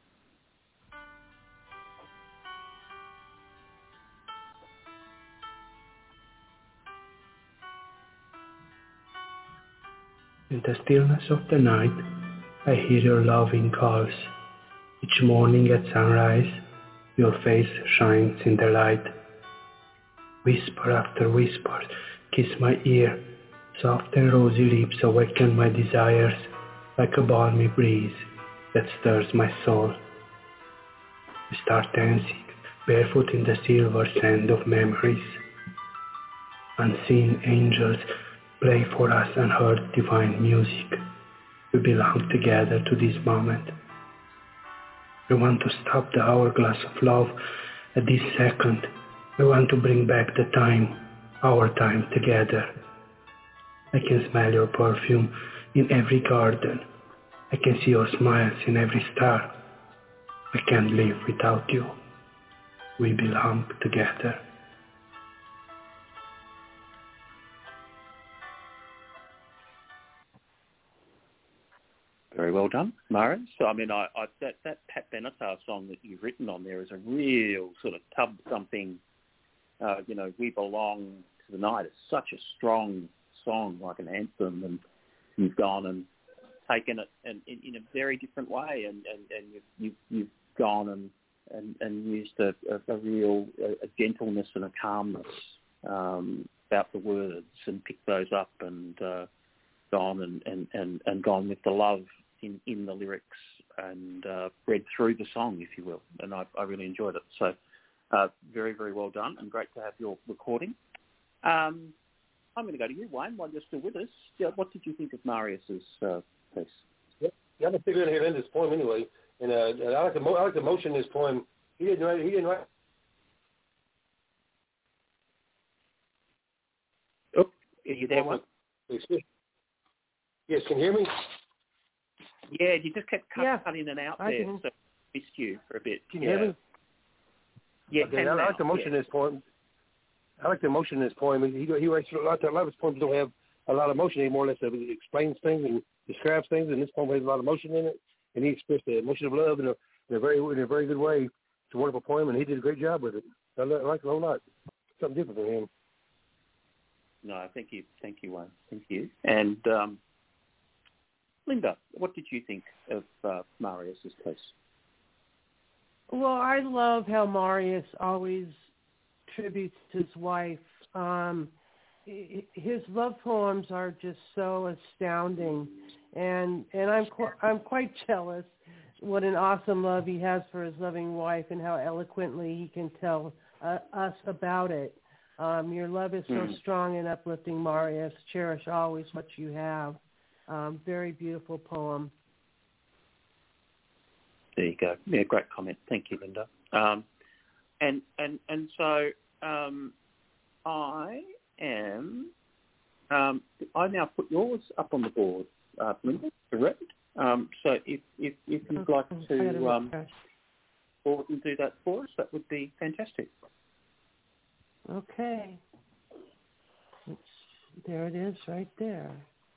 In the stillness of the night, I hear your loving calls. Each morning at sunrise, your face shines in the light. Whisper after whisper, kiss my ear. Soft and rosy lips awaken my desires like a balmy breeze that stirs my soul. We start dancing, barefoot in the silver sand of memories. Unseen angels play for us unheard divine music. We belong together to this moment. I want to stop the hourglass of love at this second. I want to bring back the time, our time together. I can smell your perfume in every garden. I can see your smiles in every star. I can't live without you. We belong together. Very well done, Marius. So, I mean, that Pat Benatar song that you've written on there is a real sort of tub-thumping, We Belong to the Night. It's such a strong song, like an anthem, and you've gone and taken it in a very different way, and you've gone and used a real gentleness and a calmness about the words, and picked those up and gone and gone with the love in the lyrics and read through the song, if you will, and I really enjoyed it. So very, very well done, and great to have your recording. I'm going to go to you, Wayne, while you're still with us. What did you think of Marius's piece? Yeah, I'm gonna figure out here in this poem anyway. And I like the emotion in this poem. He didn't write. Oh, are you there, one? Yes, can you hear me? Yeah, you just kept cutting in and out there, so I missed you for a bit. Can you hear me? Yeah, okay, I like the emotion in this poem. I like the emotion in this poem. He writes a lot of his poems don't have a lot of emotion. He more or less explains things and describes things, and this poem has a lot of emotion in it. And he expressed the emotion of love in a very good way. It's a wonderful poem, and he did a great job with it. I like it a whole lot. Something different from him. No, thank you, Wayne. Thank you. And Linda, what did you think of Marius's piece? Well, I love how Marius always tributes his wife. His love poems are just so astounding, and I'm quite jealous what an awesome love he has for his loving wife and how eloquently he can tell us about it. Your love is so strong and uplifting, Marius. Cherish always what you have. Very beautiful poem. There you go. Yeah, great comment. Thank you, Linda. And so I am. I now put yours up on the board, Linda, to read. So if you'd like to forward and do that for us, that would be fantastic. Okay. There it is, right there.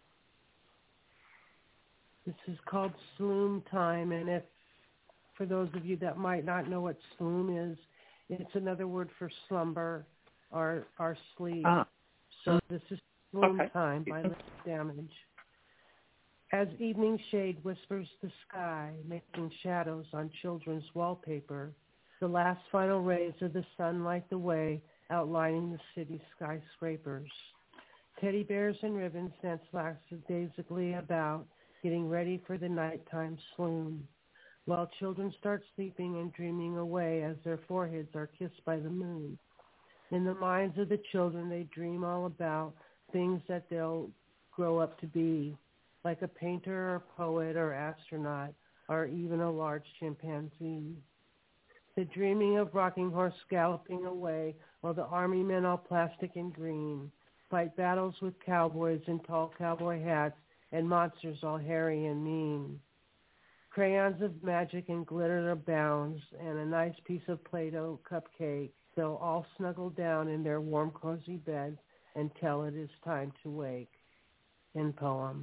This is called Sloom Time, and if for those of you that might not know what sloom is, it's another word for slumber or sleep. So this is Sloom Time by Lip Damage. As evening shade whispers the sky, making shadows on children's wallpaper, the last final rays of the sun light the way, outlining the city's skyscrapers. Teddy bears and ribbons dance lackadaisically about, getting ready for the nighttime sloom, while children start sleeping and dreaming away as their foreheads are kissed by the moon. In the minds of the children, they dream all about things that they'll grow up to be, like a painter or poet or astronaut or even a large chimpanzee. The dreaming of rocking horse galloping away while the army men, all plastic and green, fight battles with cowboys in tall cowboy hats and monsters all hairy and mean. Crayons of magic and glitter abounds, and a nice piece of Play-Doh cupcake. They'll all snuggle down in their warm, cozy beds until it is time to wake. End poem.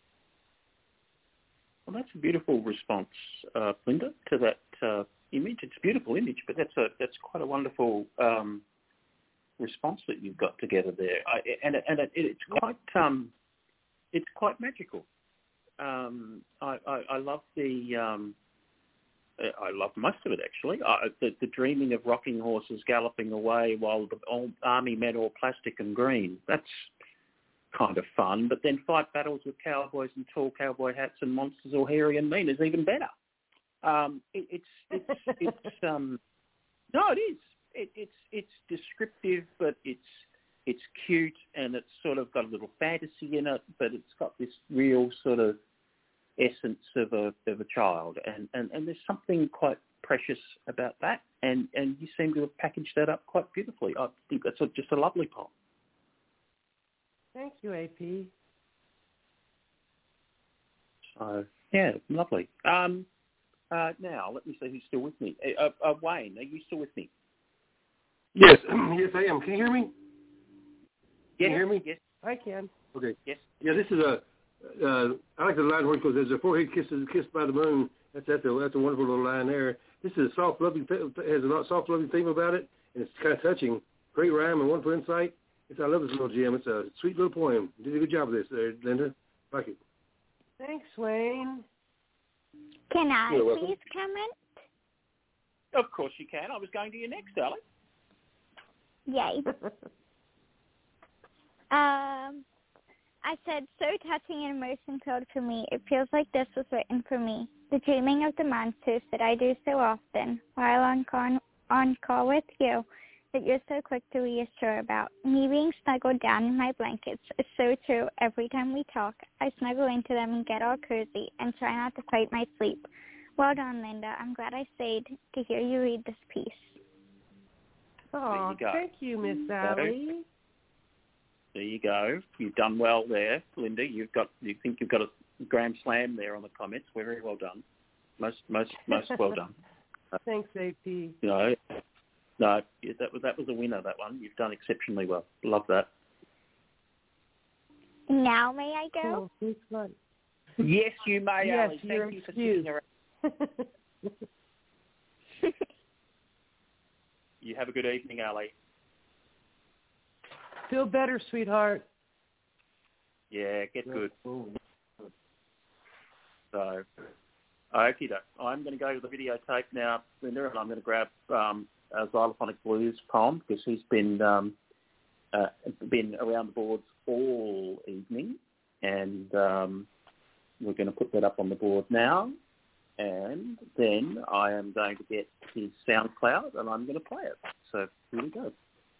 Well, that's a beautiful response, Linda, to that image. It's a beautiful image, but that's quite a wonderful response that you've got together there, it's quite magical. I love I love most of it actually. The dreaming of rocking horses galloping away while the old army men all plastic and green. That's kind of fun. But then fight battles with cowboys and tall cowboy hats and monsters all hairy and mean is even better. It's no, it is. It's descriptive, but it's cute, and it's sort of got a little fantasy in it, but it's got this real sort of essence of a child, and there's something quite precious about that, and you seem to have packaged that up quite beautifully. I think that's just a lovely poem. Thank you, AP. So yeah, lovely. Now let me see who's still with me. Wayne, are you still with me? Yes, yes, I am. Can you hear me? Yes. Can you hear me? Yes, I can. Okay. Yes. Yeah, this is I like the line where it goes, "As their forehead kissed by the moon." That's a wonderful little line there. This is a soft, loving, has a soft, loving theme about it, and it's kind of touching. Great rhyme and wonderful insight. I love this little gem. It's a sweet little poem. You did a good job of this, Linda. Like it. Thanks, Wayne. Can I please comment? Of course you can. I was going to you next, darling. Yay. I said, so touching and emotion-filled for me. It feels like this was written for me. The dreaming of the monsters that I do so often while on call with you. that you're so quick to reassure about. Me being snuggled down in my blankets is so true. Every time we talk, I snuggle into them and get all cozy and try not to fight my sleep. Well done, Linda. I'm glad I stayed to hear you read this piece. Oh, thank you, Miss Sally. There you go. You've done well there, Linda. You think you've got a grand slam there on the comments. We're very well done. Most well done. Thanks, AP. You know, no, that was a winner. That one. You've done exceptionally well. Love that. Now may I go? Cool. Fun. Yes, you may, yes, Ali. Thank you for sitting around. You have a good evening, Ali. Feel better, sweetheart. Yeah, get good. So, okay, I'm going to go to the videotape now, Linda, and I'm going to grab a Xylophonic Blues poem because he's been around the boards all evening, and we're going to put that up on the board now. And then I am going to get his SoundCloud, and I'm going to play it. So here we go.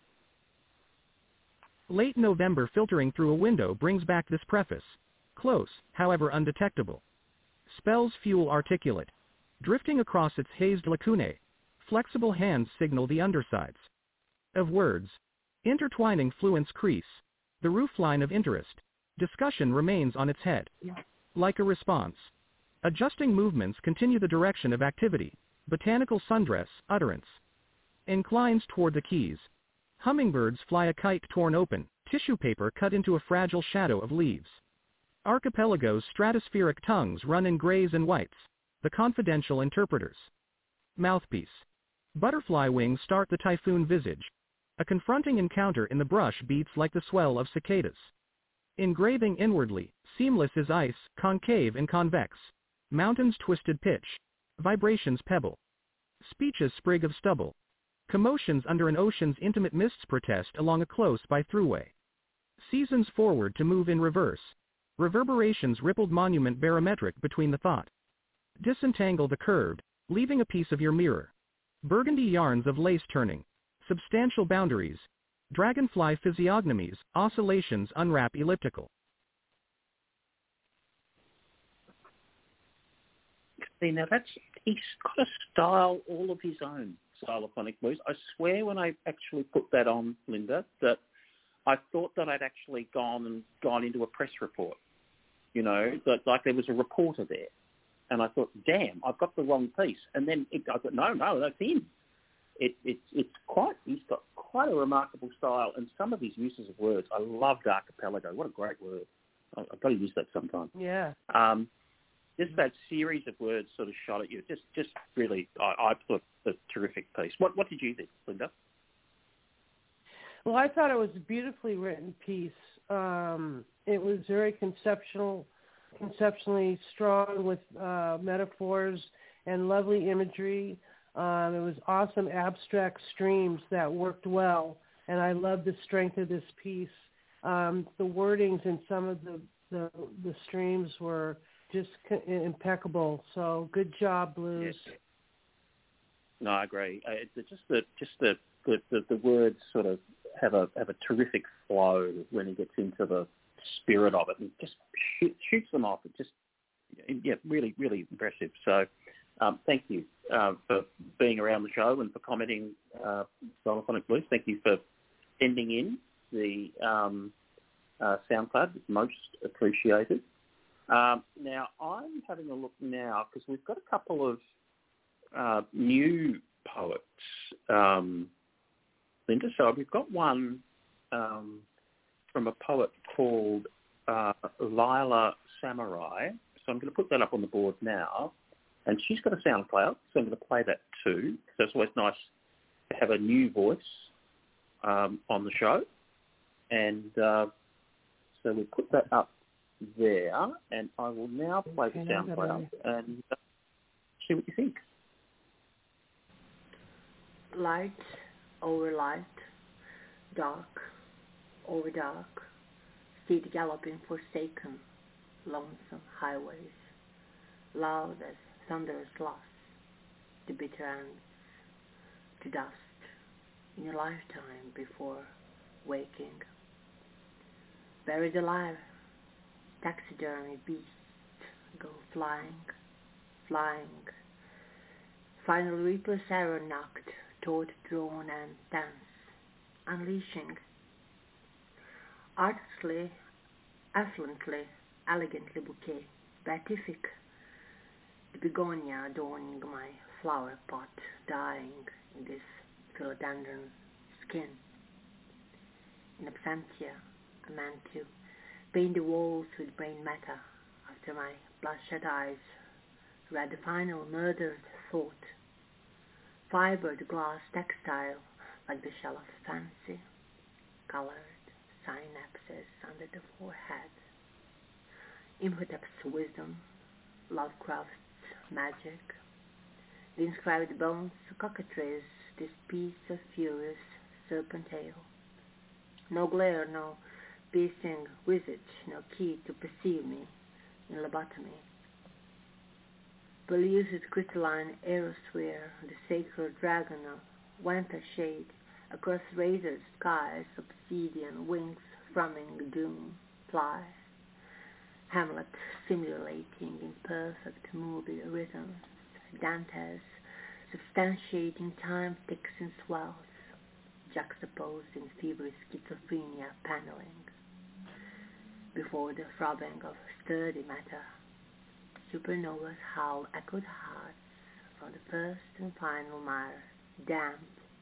Late November filtering through a window brings back this preface. Close, however undetectable. Spells fuel articulate. Drifting across its hazed lacunae, flexible hands signal the undersides of words. Intertwining fluence crease. The roofline of interest. Discussion remains on its head. Like a response. Adjusting movements continue the direction of activity. Botanical sundress, utterance. Inclines toward the keys. Hummingbirds fly a kite torn open, tissue paper cut into a fragile shadow of leaves. Archipelago's stratospheric tongues run in grays and whites, the confidential interpreters. Mouthpiece. Butterfly wings start the typhoon visage. A confronting encounter in the brush beats like the swell of cicadas. Engraving inwardly, seamless as ice, concave and convex. Mountains twisted pitch. Vibrations pebble. Speeches sprig of stubble. Commotions under an ocean's intimate mists protest along a close by throughway. Seasons forward to move in reverse. Reverberations rippled monument barometric between the thought. Disentangle the curved, leaving a piece of your mirror. Burgundy yarns of lace turning. Substantial boundaries. Dragonfly physiognomies, oscillations unwrap elliptical. See, now he's got a style all of his own, Xylophonic Blues. I swear when I actually put that on, Linda, that I thought that I'd actually gone into a press report, you know, that like there was a reporter there. And I thought, damn, I've got the wrong piece. And then I thought, no, that's him. He's got quite a remarkable style, and some of his uses of words. I loved archipelago. What a great word. I've got to use that sometime. Yeah. Just that series of words sort of shot at you. Just really, I thought a terrific piece. What did you think, Linda? Well, I thought it was a beautifully written piece. It was very conceptually strong with metaphors and lovely imagery. It was awesome abstract streams that worked well, and I loved the strength of this piece. The wordings in some of the streams were just impeccable. So good job, Blues. Yes. No, I agree. The words sort of have a terrific flow when he gets into the spirit of it and just shoots them off. It just really, really impressive. So thank you for being around the show and for commenting Xylophonic Blues. Thank you for sending in the SoundCloud. It's most appreciated. Now, I'm having a look now because we've got a couple of new poets, Linda. So we've got one from a poet called Lila Samurai. So I'm going to put that up on the board now. And she's got a SoundCloud, so I'm going to play that too. So it's always nice to have a new voice on the show. And so we put that up there, and I will now play the SoundCloud and see what you think. Light over light, dark over dark, speed galloping forsaken, lonesome highways, loud as thunderous loss, the bitter ends to dust, in a lifetime before waking. Buried alive, taxidermy beasts go flying, flying. Final Reaper's arrow knocked, taut drawn and tense, unleashing. Artlessly, affluently, elegantly bouquet, beatific, the begonia adorning my flower pot, dying in this philodendron skin. In absentia, I meant to paint the walls with brain matter after my bloodshot eyes read the final murdered thought, fibered glass textile like the shell of fancy, colored synapses under the forehead. Imhotep's wisdom, Lovecraft's magic, the inscribed bones cockatrice this piece of furious serpent tail. No glare, no piercing visage, no key to perceive me in lobotomy. Pellucid crystalline aerosphere, the sacred dragon of winter shade, across razored skies, obsidian wings thrumming doom fly. Hamlet simulating in perfect movie rhythms, Dantes substantiating time ticks and swells, juxtaposed in feverish schizophrenia paneling. Before the throbbing of sturdy matter, supernovas howl echoed hearts from the first and final mire, damned.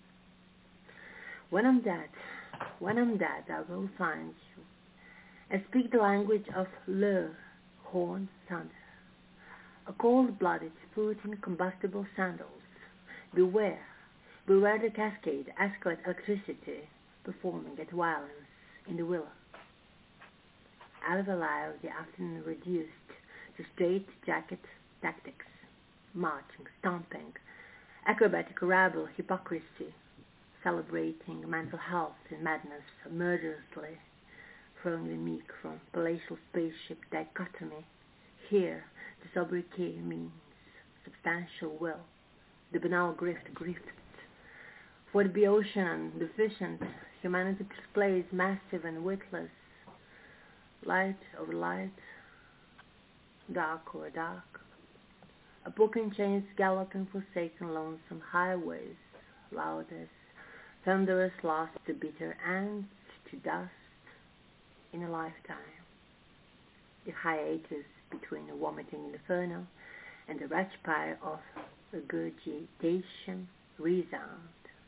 When I'm dead, I will find you, and speak the language of lure, horn, thunder, a cold-blooded foot in combustible sandals. Beware the cascade, escalate electricity, performing at violence in the willow. Out of alive, the afternoon reduced to straight-jacket tactics, marching, stomping, acrobatic rabble, hypocrisy, celebrating mental health and madness, murderously throwing the meek from palatial spaceship dichotomy. Here, the sobriquet means substantial will. The banal grift grifts. For the Boeotian deficient, humanity displays massive and witless, light over light, dark over dark. A book in chains galloping forsaken lonesome highways, loud as thunderous lost to bitter ends, to dust in a lifetime. The hiatus between a vomiting inferno and the respire of regurgitation resound.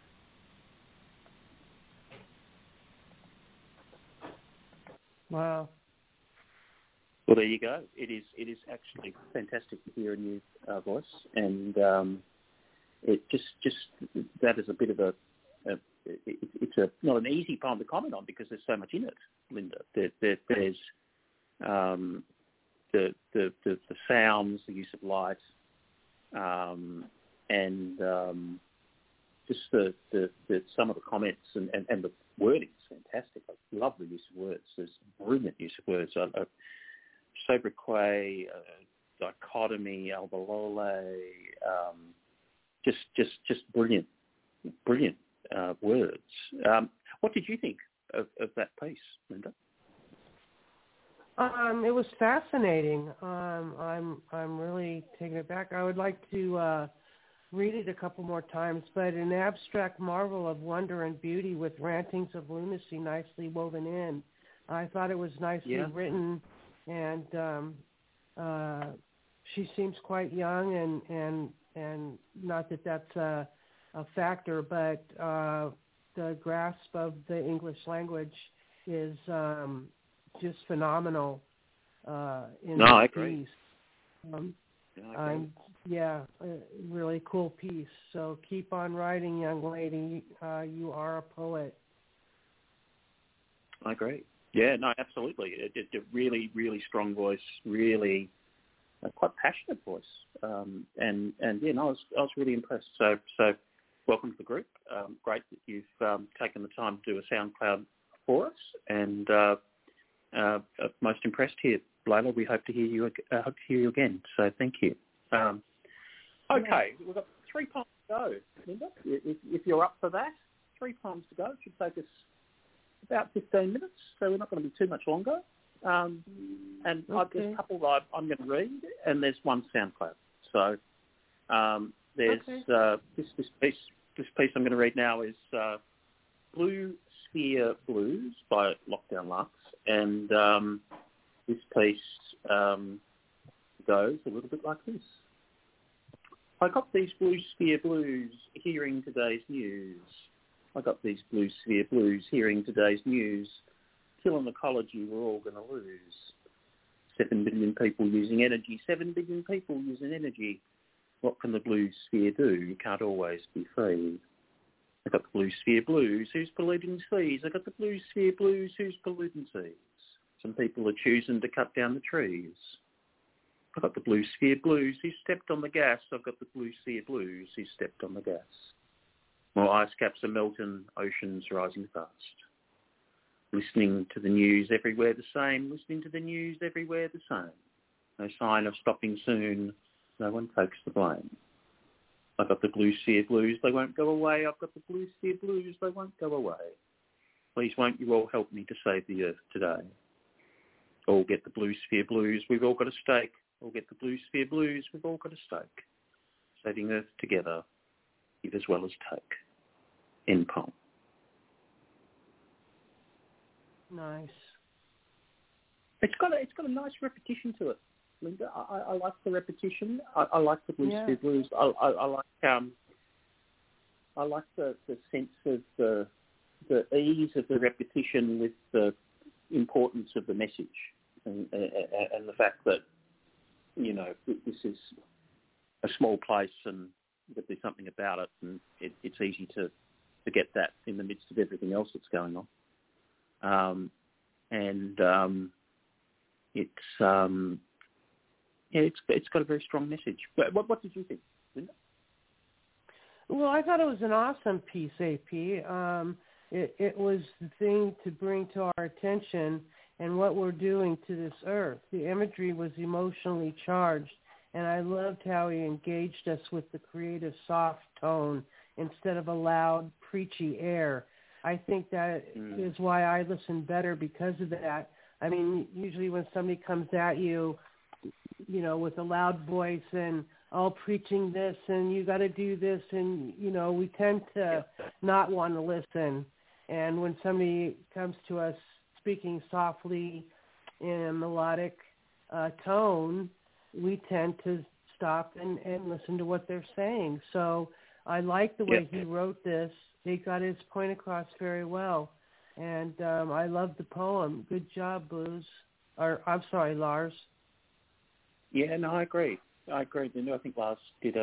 Wow. Well, there you go. It is actually fantastic to hear a new voice, and it just that is a bit of it's not an easy poem to comment on because there's so much in it, Linda. There's the sounds, the use of light, and just the some of the comments and the wording is fantastic. I love the use of words. There's brilliant use of words. Sobriquet, dichotomy, albalole, just brilliant words. What did you think of that piece, Linda? It was fascinating. I'm really taken aback. I would like to read it a couple more times, but an abstract marvel of wonder and beauty with rantings of lunacy nicely woven in. I thought it was nicely written, and she seems quite young, and not that that's a factor, but the grasp of the English language is just phenomenal in this piece. Really cool piece. So keep on writing, young lady. You are a poet. I agree. Yeah, no, absolutely. It's a really, really strong voice, really quite passionate voice, and yeah, no, I was really impressed. So welcome to the group. Great that you've taken the time to do a SoundCloud for us, and most impressed here, Layla. We hope to hear you again. So thank you. Okay, we've got 3 points to go, Linda. If you're up for that, 3 poems to go. It should take us about 15 minutes, so we're not going to be too much longer. And there's a couple that I'm going to read, and there's one SoundCloud. So there's this piece I'm going to read now is Blue Sphere Blues by Lockdown Lux, and this piece goes a little bit like this. I got these blue sphere blues hearing today's news. I got these blue sphere blues hearing today's news. Killing ecology, we're all going to lose. 7 billion people using energy. 7 billion people using energy. What can the blue sphere do? You can't always be free. I got the blue sphere blues. Who's polluting seas? I got the blue sphere blues. Who's polluting seas? Some people are choosing to cut down the trees. I've got the blue sphere blues. Who stepped on the gas? I've got the blue sphere blues. Who stepped on the gas? More ice caps are melting, oceans rising fast. Listening to the news everywhere the same. Listening to the news everywhere the same. No sign of stopping soon. No one takes the blame. I've got the blue sphere blues. They won't go away. I've got the blue sphere blues. They won't go away. Please won't you all help me to save the earth today? All get the blue sphere blues. We've all got a stake. All get the blue sphere blues. We've all got a stake. Saving earth together, give as well as take. End poem. Nice. It's got a nice repetition to it, Linda. I like the repetition. I like the blue sphere blues. I like the sense of the ease of the repetition with the importance of the message, and the fact that, you know, this is a small place and that there's something about it, and it's easy to get that in the midst of everything else that's going on. It's got a very strong message. What did you think, Linda? Well, I thought it was an awesome piece, AP. It was the thing to bring to our attention and what we're doing to this earth. The imagery was emotionally charged, and I loved how he engaged us with the creative soft tone instead of a loud, preachy air. I think that is why I listen better because of that. I mean, usually when somebody comes at you, you know, with a loud voice and all preaching this and you got to do this, and, you know, we tend to not want to listen. And when somebody comes to us speaking softly in a melodic tone, we tend to stop and listen to what they're saying. So I like the way he wrote this. He got his point across very well. And I love the poem. Good job, Lars. Yeah, no, I agree. I think Lars did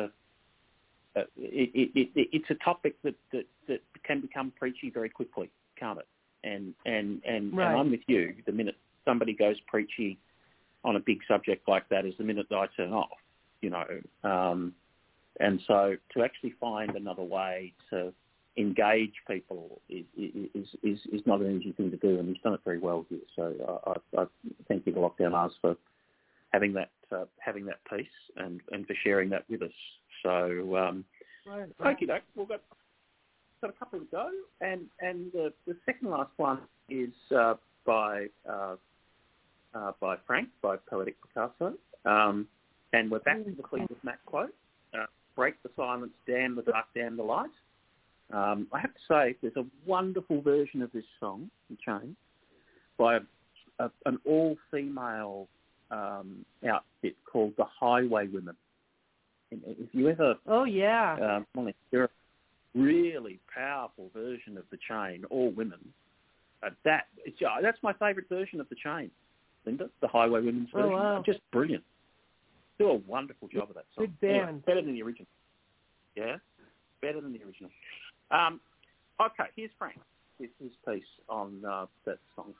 it's a topic that can become preachy very quickly, can't it? And I'm with you. The minute somebody goes preachy on a big subject like that is the minute that I turn off, you know. And so to actually find another way to engage people is not an easy thing to do, and he's done it very well here. So I thank you to Lockdown Lars for having that piece and for sharing that with us. So thank you, Doc. We've got a couple to go, and the second last one is by Frank, by Poetic Picasso, and we're back to the Fleetwood Mac quote: "Break the silence, damn the dark, damn the light." I have to say, there's a wonderful version of this song, The Chain, by an all-female outfit called the Highwaywomen. And if you ever... Oh, yeah. They're a really powerful version of The Chain, all women. That's my favourite version of The Chain, Linda, the Highwaywomen's version. Oh, wow. Just brilliant. Do a wonderful job of that song. Good band. Anyway, better than the original. Yeah, better than the original. Okay, here's Frank with his piece on that song.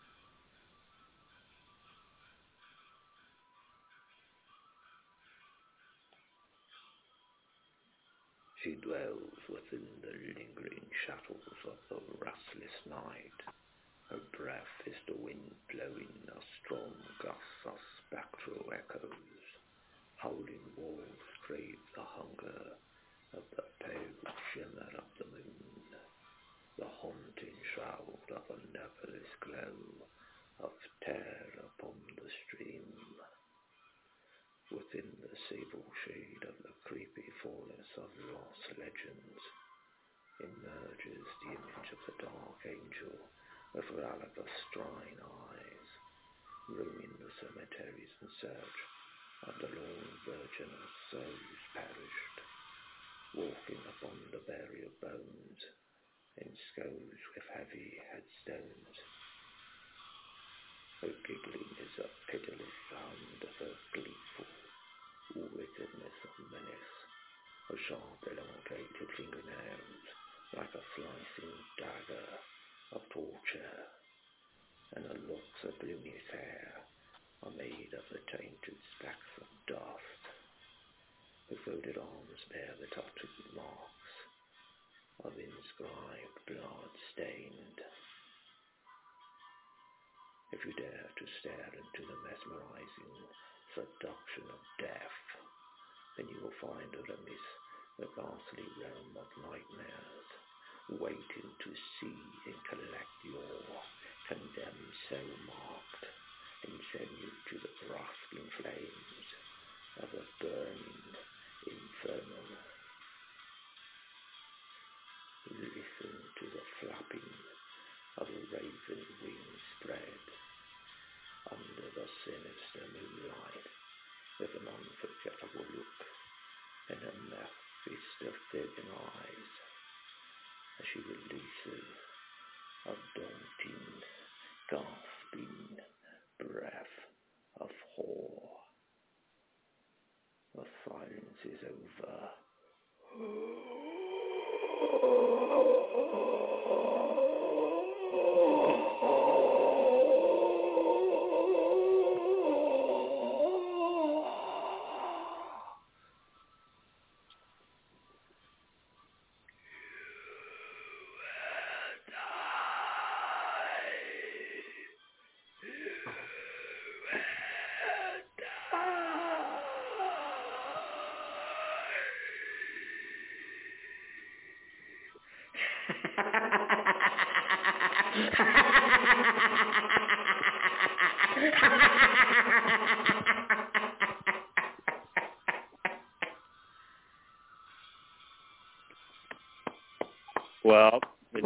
She dwells within the lingering shadows of the restless night. Her breath is the wind blowing a strong gust of spectral echoes. Howling walls crave the hunger of the pale shimmer of the moon. the haunting shroud of a nebulous glow of terror upon the stream. Within the sable shade of the creepy fullness of lost legends emerges the image of the dark angel with alabastrine eyes, roaming the cemeteries in search of the lone virgin of souls perished, walking upon the burial bones ensconced with heavy headstones. Her giggling is a pitiless sound of her gleeful wickedness of menace, her sharp elongated fingernails like a slicing dagger of torture, and her locks of gloomy hair are made of the tainted specks of dust. Her folded arms bear the tattooed marks of inscribed blood stained. If you dare to stare into the mesmerizing seduction of death, then you will find her amidst the ghastly realm of nightmares, waiting to see and collect your condemned soul marked and send you to the grasping flames of a burning inferno. Listen to the flapping of a raven wing spread under the sinister moonlight, with an unforgettable look and a mist of fading eyes, as she releases a daunting, gasping breath of horror. The silence is over. Well,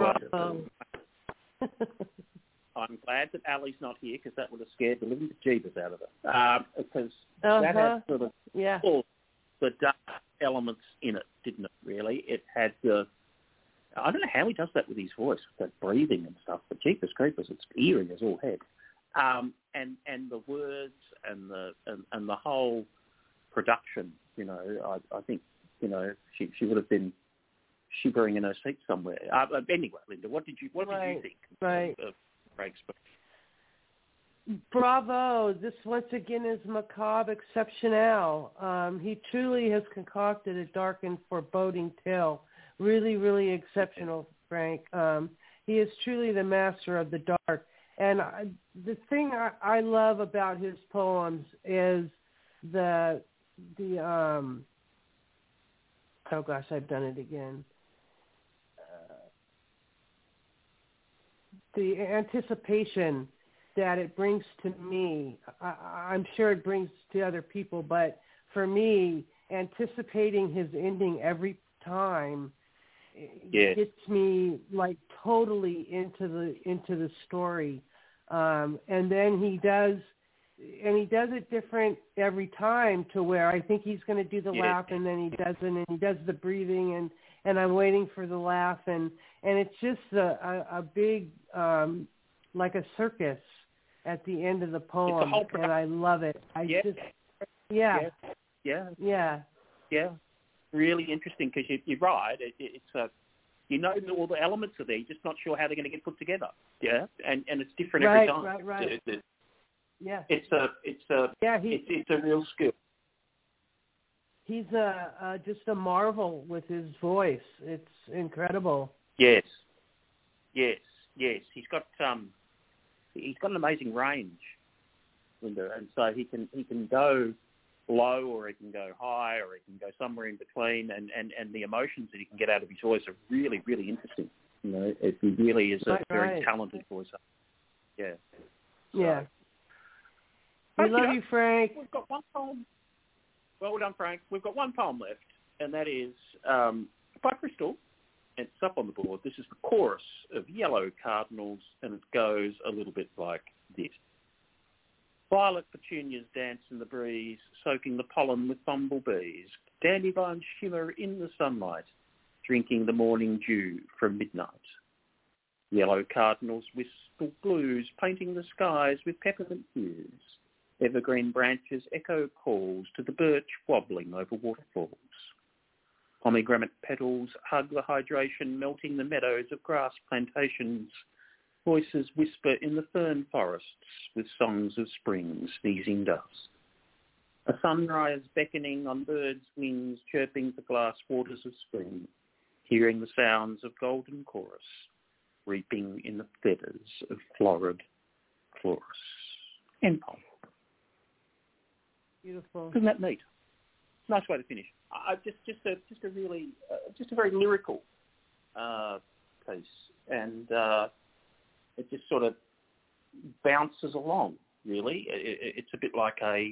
I'm glad that Ali's not here because that would have scared the living bejeebers out of her. Because that had sort of all the dark elements in it, didn't it, really? It had the... I don't know how he does that with his voice, with that breathing and stuff, but jeepers creepers, it's eerie as all head. And the words and the whole production, you know, I think, you know, she would have been shivering in her seat somewhere. Anyway, Linda, what did you think of Craig's book? Bravo! This once again is macabre exceptional. He truly has concocted a dark and foreboding tale. Really, really exceptional, Frank. He is truly the master of the dark. And the thing I love about his poems is the oh gosh, I've done it again. The anticipation that it brings to me, I'm sure it brings to other people, but for me, anticipating his ending every time gets me like totally into the story. And then he does it different every time to where I think he's going to do the laugh and then he doesn't, and he does the breathing and I'm waiting for the laugh and it's just a big like a circus at the end of the poem, and I love it. Really interesting because you're right. It's you know all the elements are there. You're just not sure how they're going to get put together. Yeah, and it's different every time. Right. It's a real skill. He's just a marvel with his voice. It's incredible. Yes. He's got an amazing range, Linda, and so he can go low or he can go high or he can go somewhere in between, and the emotions that he can get out of his voice are really, really interesting. You know, it really is a very talented voice. Yeah. Yeah. We love you, Frank. We've got one poem. Well done, Frank. We've got one poem left, and that is by Crystal. It's up on the board. This is the chorus of Yellow Cardinals, and it goes a little bit like this. Violet petunias dance in the breeze, soaking the pollen with bumblebees. Dandelions shimmer in the sunlight, drinking the morning dew from midnight. Yellow cardinals whistle blues, painting the skies with peppermint hues. Evergreen branches echo calls to the birch wobbling over waterfalls. Pomegranate petals hug the hydration, melting the meadows of grass plantations. Voices whisper in the fern forests with songs of spring sneezing dust. A sunrise beckoning on birds' wings, chirping the glass waters of spring, hearing the sounds of golden chorus, reaping in the feathers of florid chloris. End poem. Beautiful. Isn't that neat? Nice way to finish. Just a very lyrical piece, and it just sort of bounces along. Really, it's a bit like a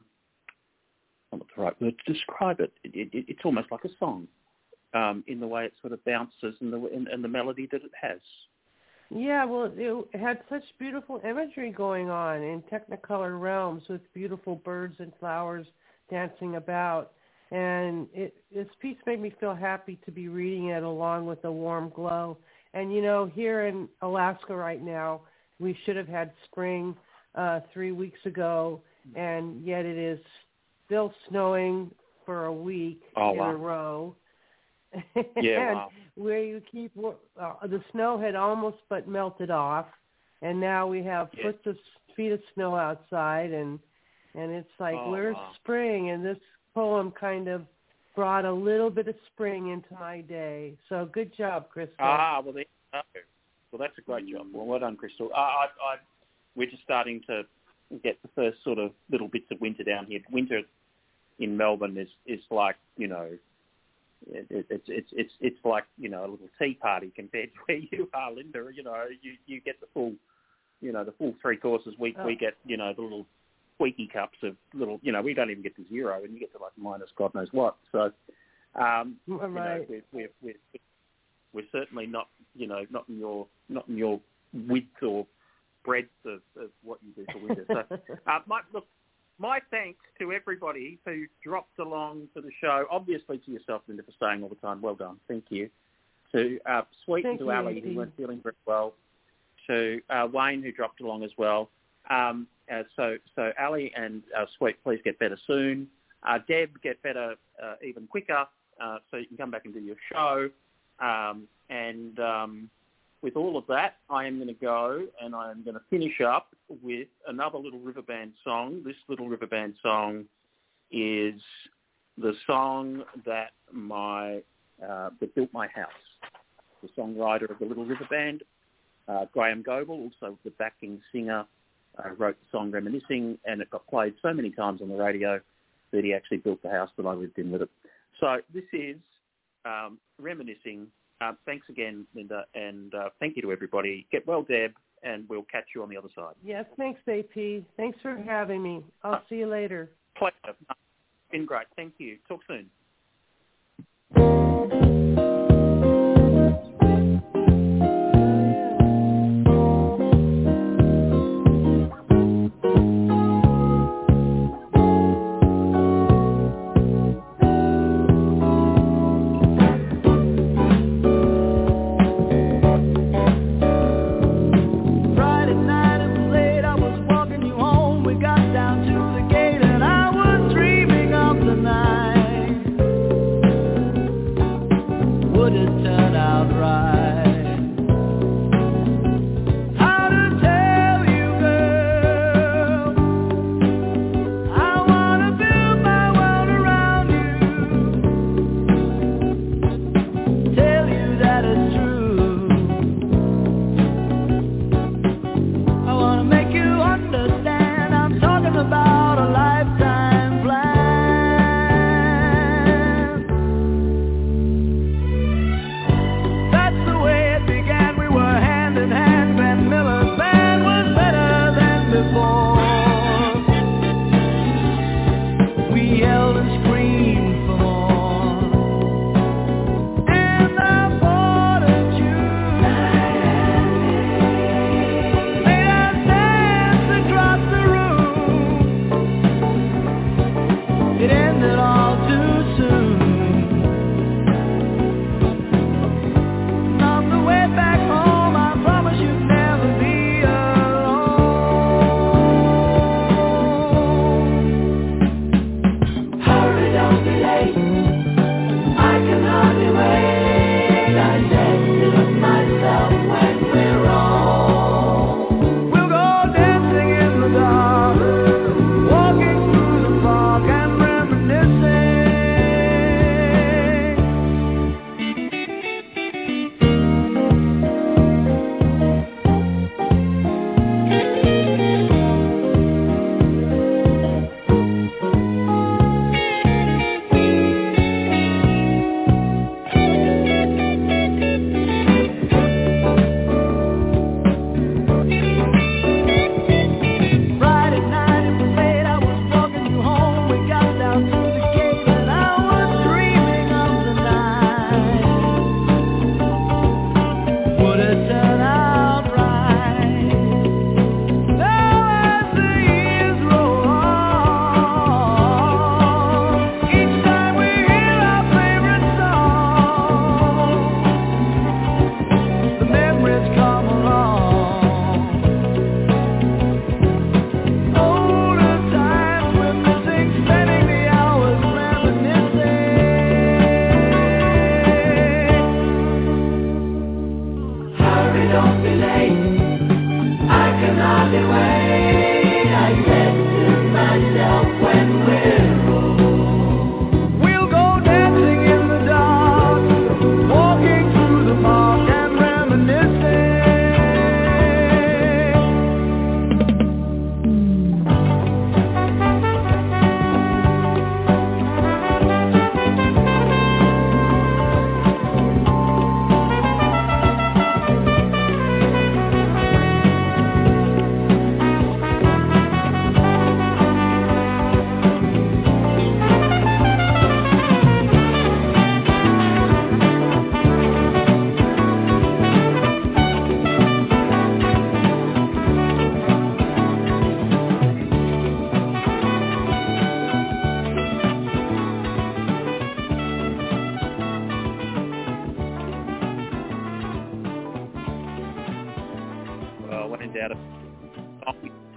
not the right word to describe it. It's almost like a song in the way it sort of bounces and the melody that it has. Yeah, well, it had such beautiful imagery going on in Technicolor realms with beautiful birds and flowers dancing about. And this piece made me feel happy to be reading it along with the warm glow. And, you know, here in Alaska right now, we should have had spring 3 weeks ago, and yet it is still snowing for a week in a row. Yeah, wow. Where you keep the snow had almost but melted off, and now we have feet of snow outside, and it's like where's spring? And this poem kind of brought a little bit of spring into my day. So good job, Crystal. Well, that's a great job. Well done, Crystal. We're just starting to get the first sort of little bits of winter down here. Winter in Melbourne is like, you know, it's like, you know, a little tea party compared to where you are, Linda. You know, you get the full, you know, the full 3 courses. We get, you know, the little squeaky cups of little, you know, we don't even get to 0, and you get to like minus God knows what. So, you know, we're certainly not, you know, not in your width or breadth of what you do for winter. So, my thanks to everybody who dropped along to the show. Obviously to yourself, Linda, for staying all the time. Well done. Thank you. To Sweet and to Ali, who weren't feeling very well. To Wayne, who dropped along as well. So Ali and Sweet, please get better soon. Deb, get better even quicker so you can come back and do your show. With all of that, I am going to go and I am going to finish up with another Little River Band song. This Little River Band song is the song that built my house. The songwriter of the Little River Band, Graham Goble, also the backing singer, wrote the song Reminiscing, and it got played so many times on the radio that he actually built the house that I lived in with it. So this is Reminiscing. Thanks again, Linda, and thank you to everybody. Get well, Deb, and we'll catch you on the other side. Yes, thanks, AP. Thanks for having me. I'll see you later. Pleasure. Been great. Thank you. Talk soon. That's the way it began.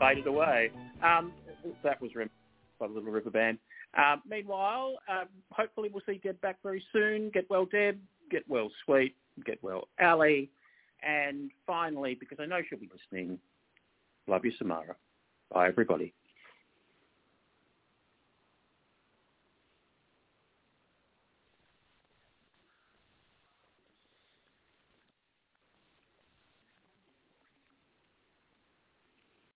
faded away. That was remembered by the Little River Band. Meanwhile, hopefully we'll see Deb back very soon. Get well, Deb. Get well, Sweet. Get well, Ali. And finally, because I know she'll be listening, love you, Samara. Bye, everybody.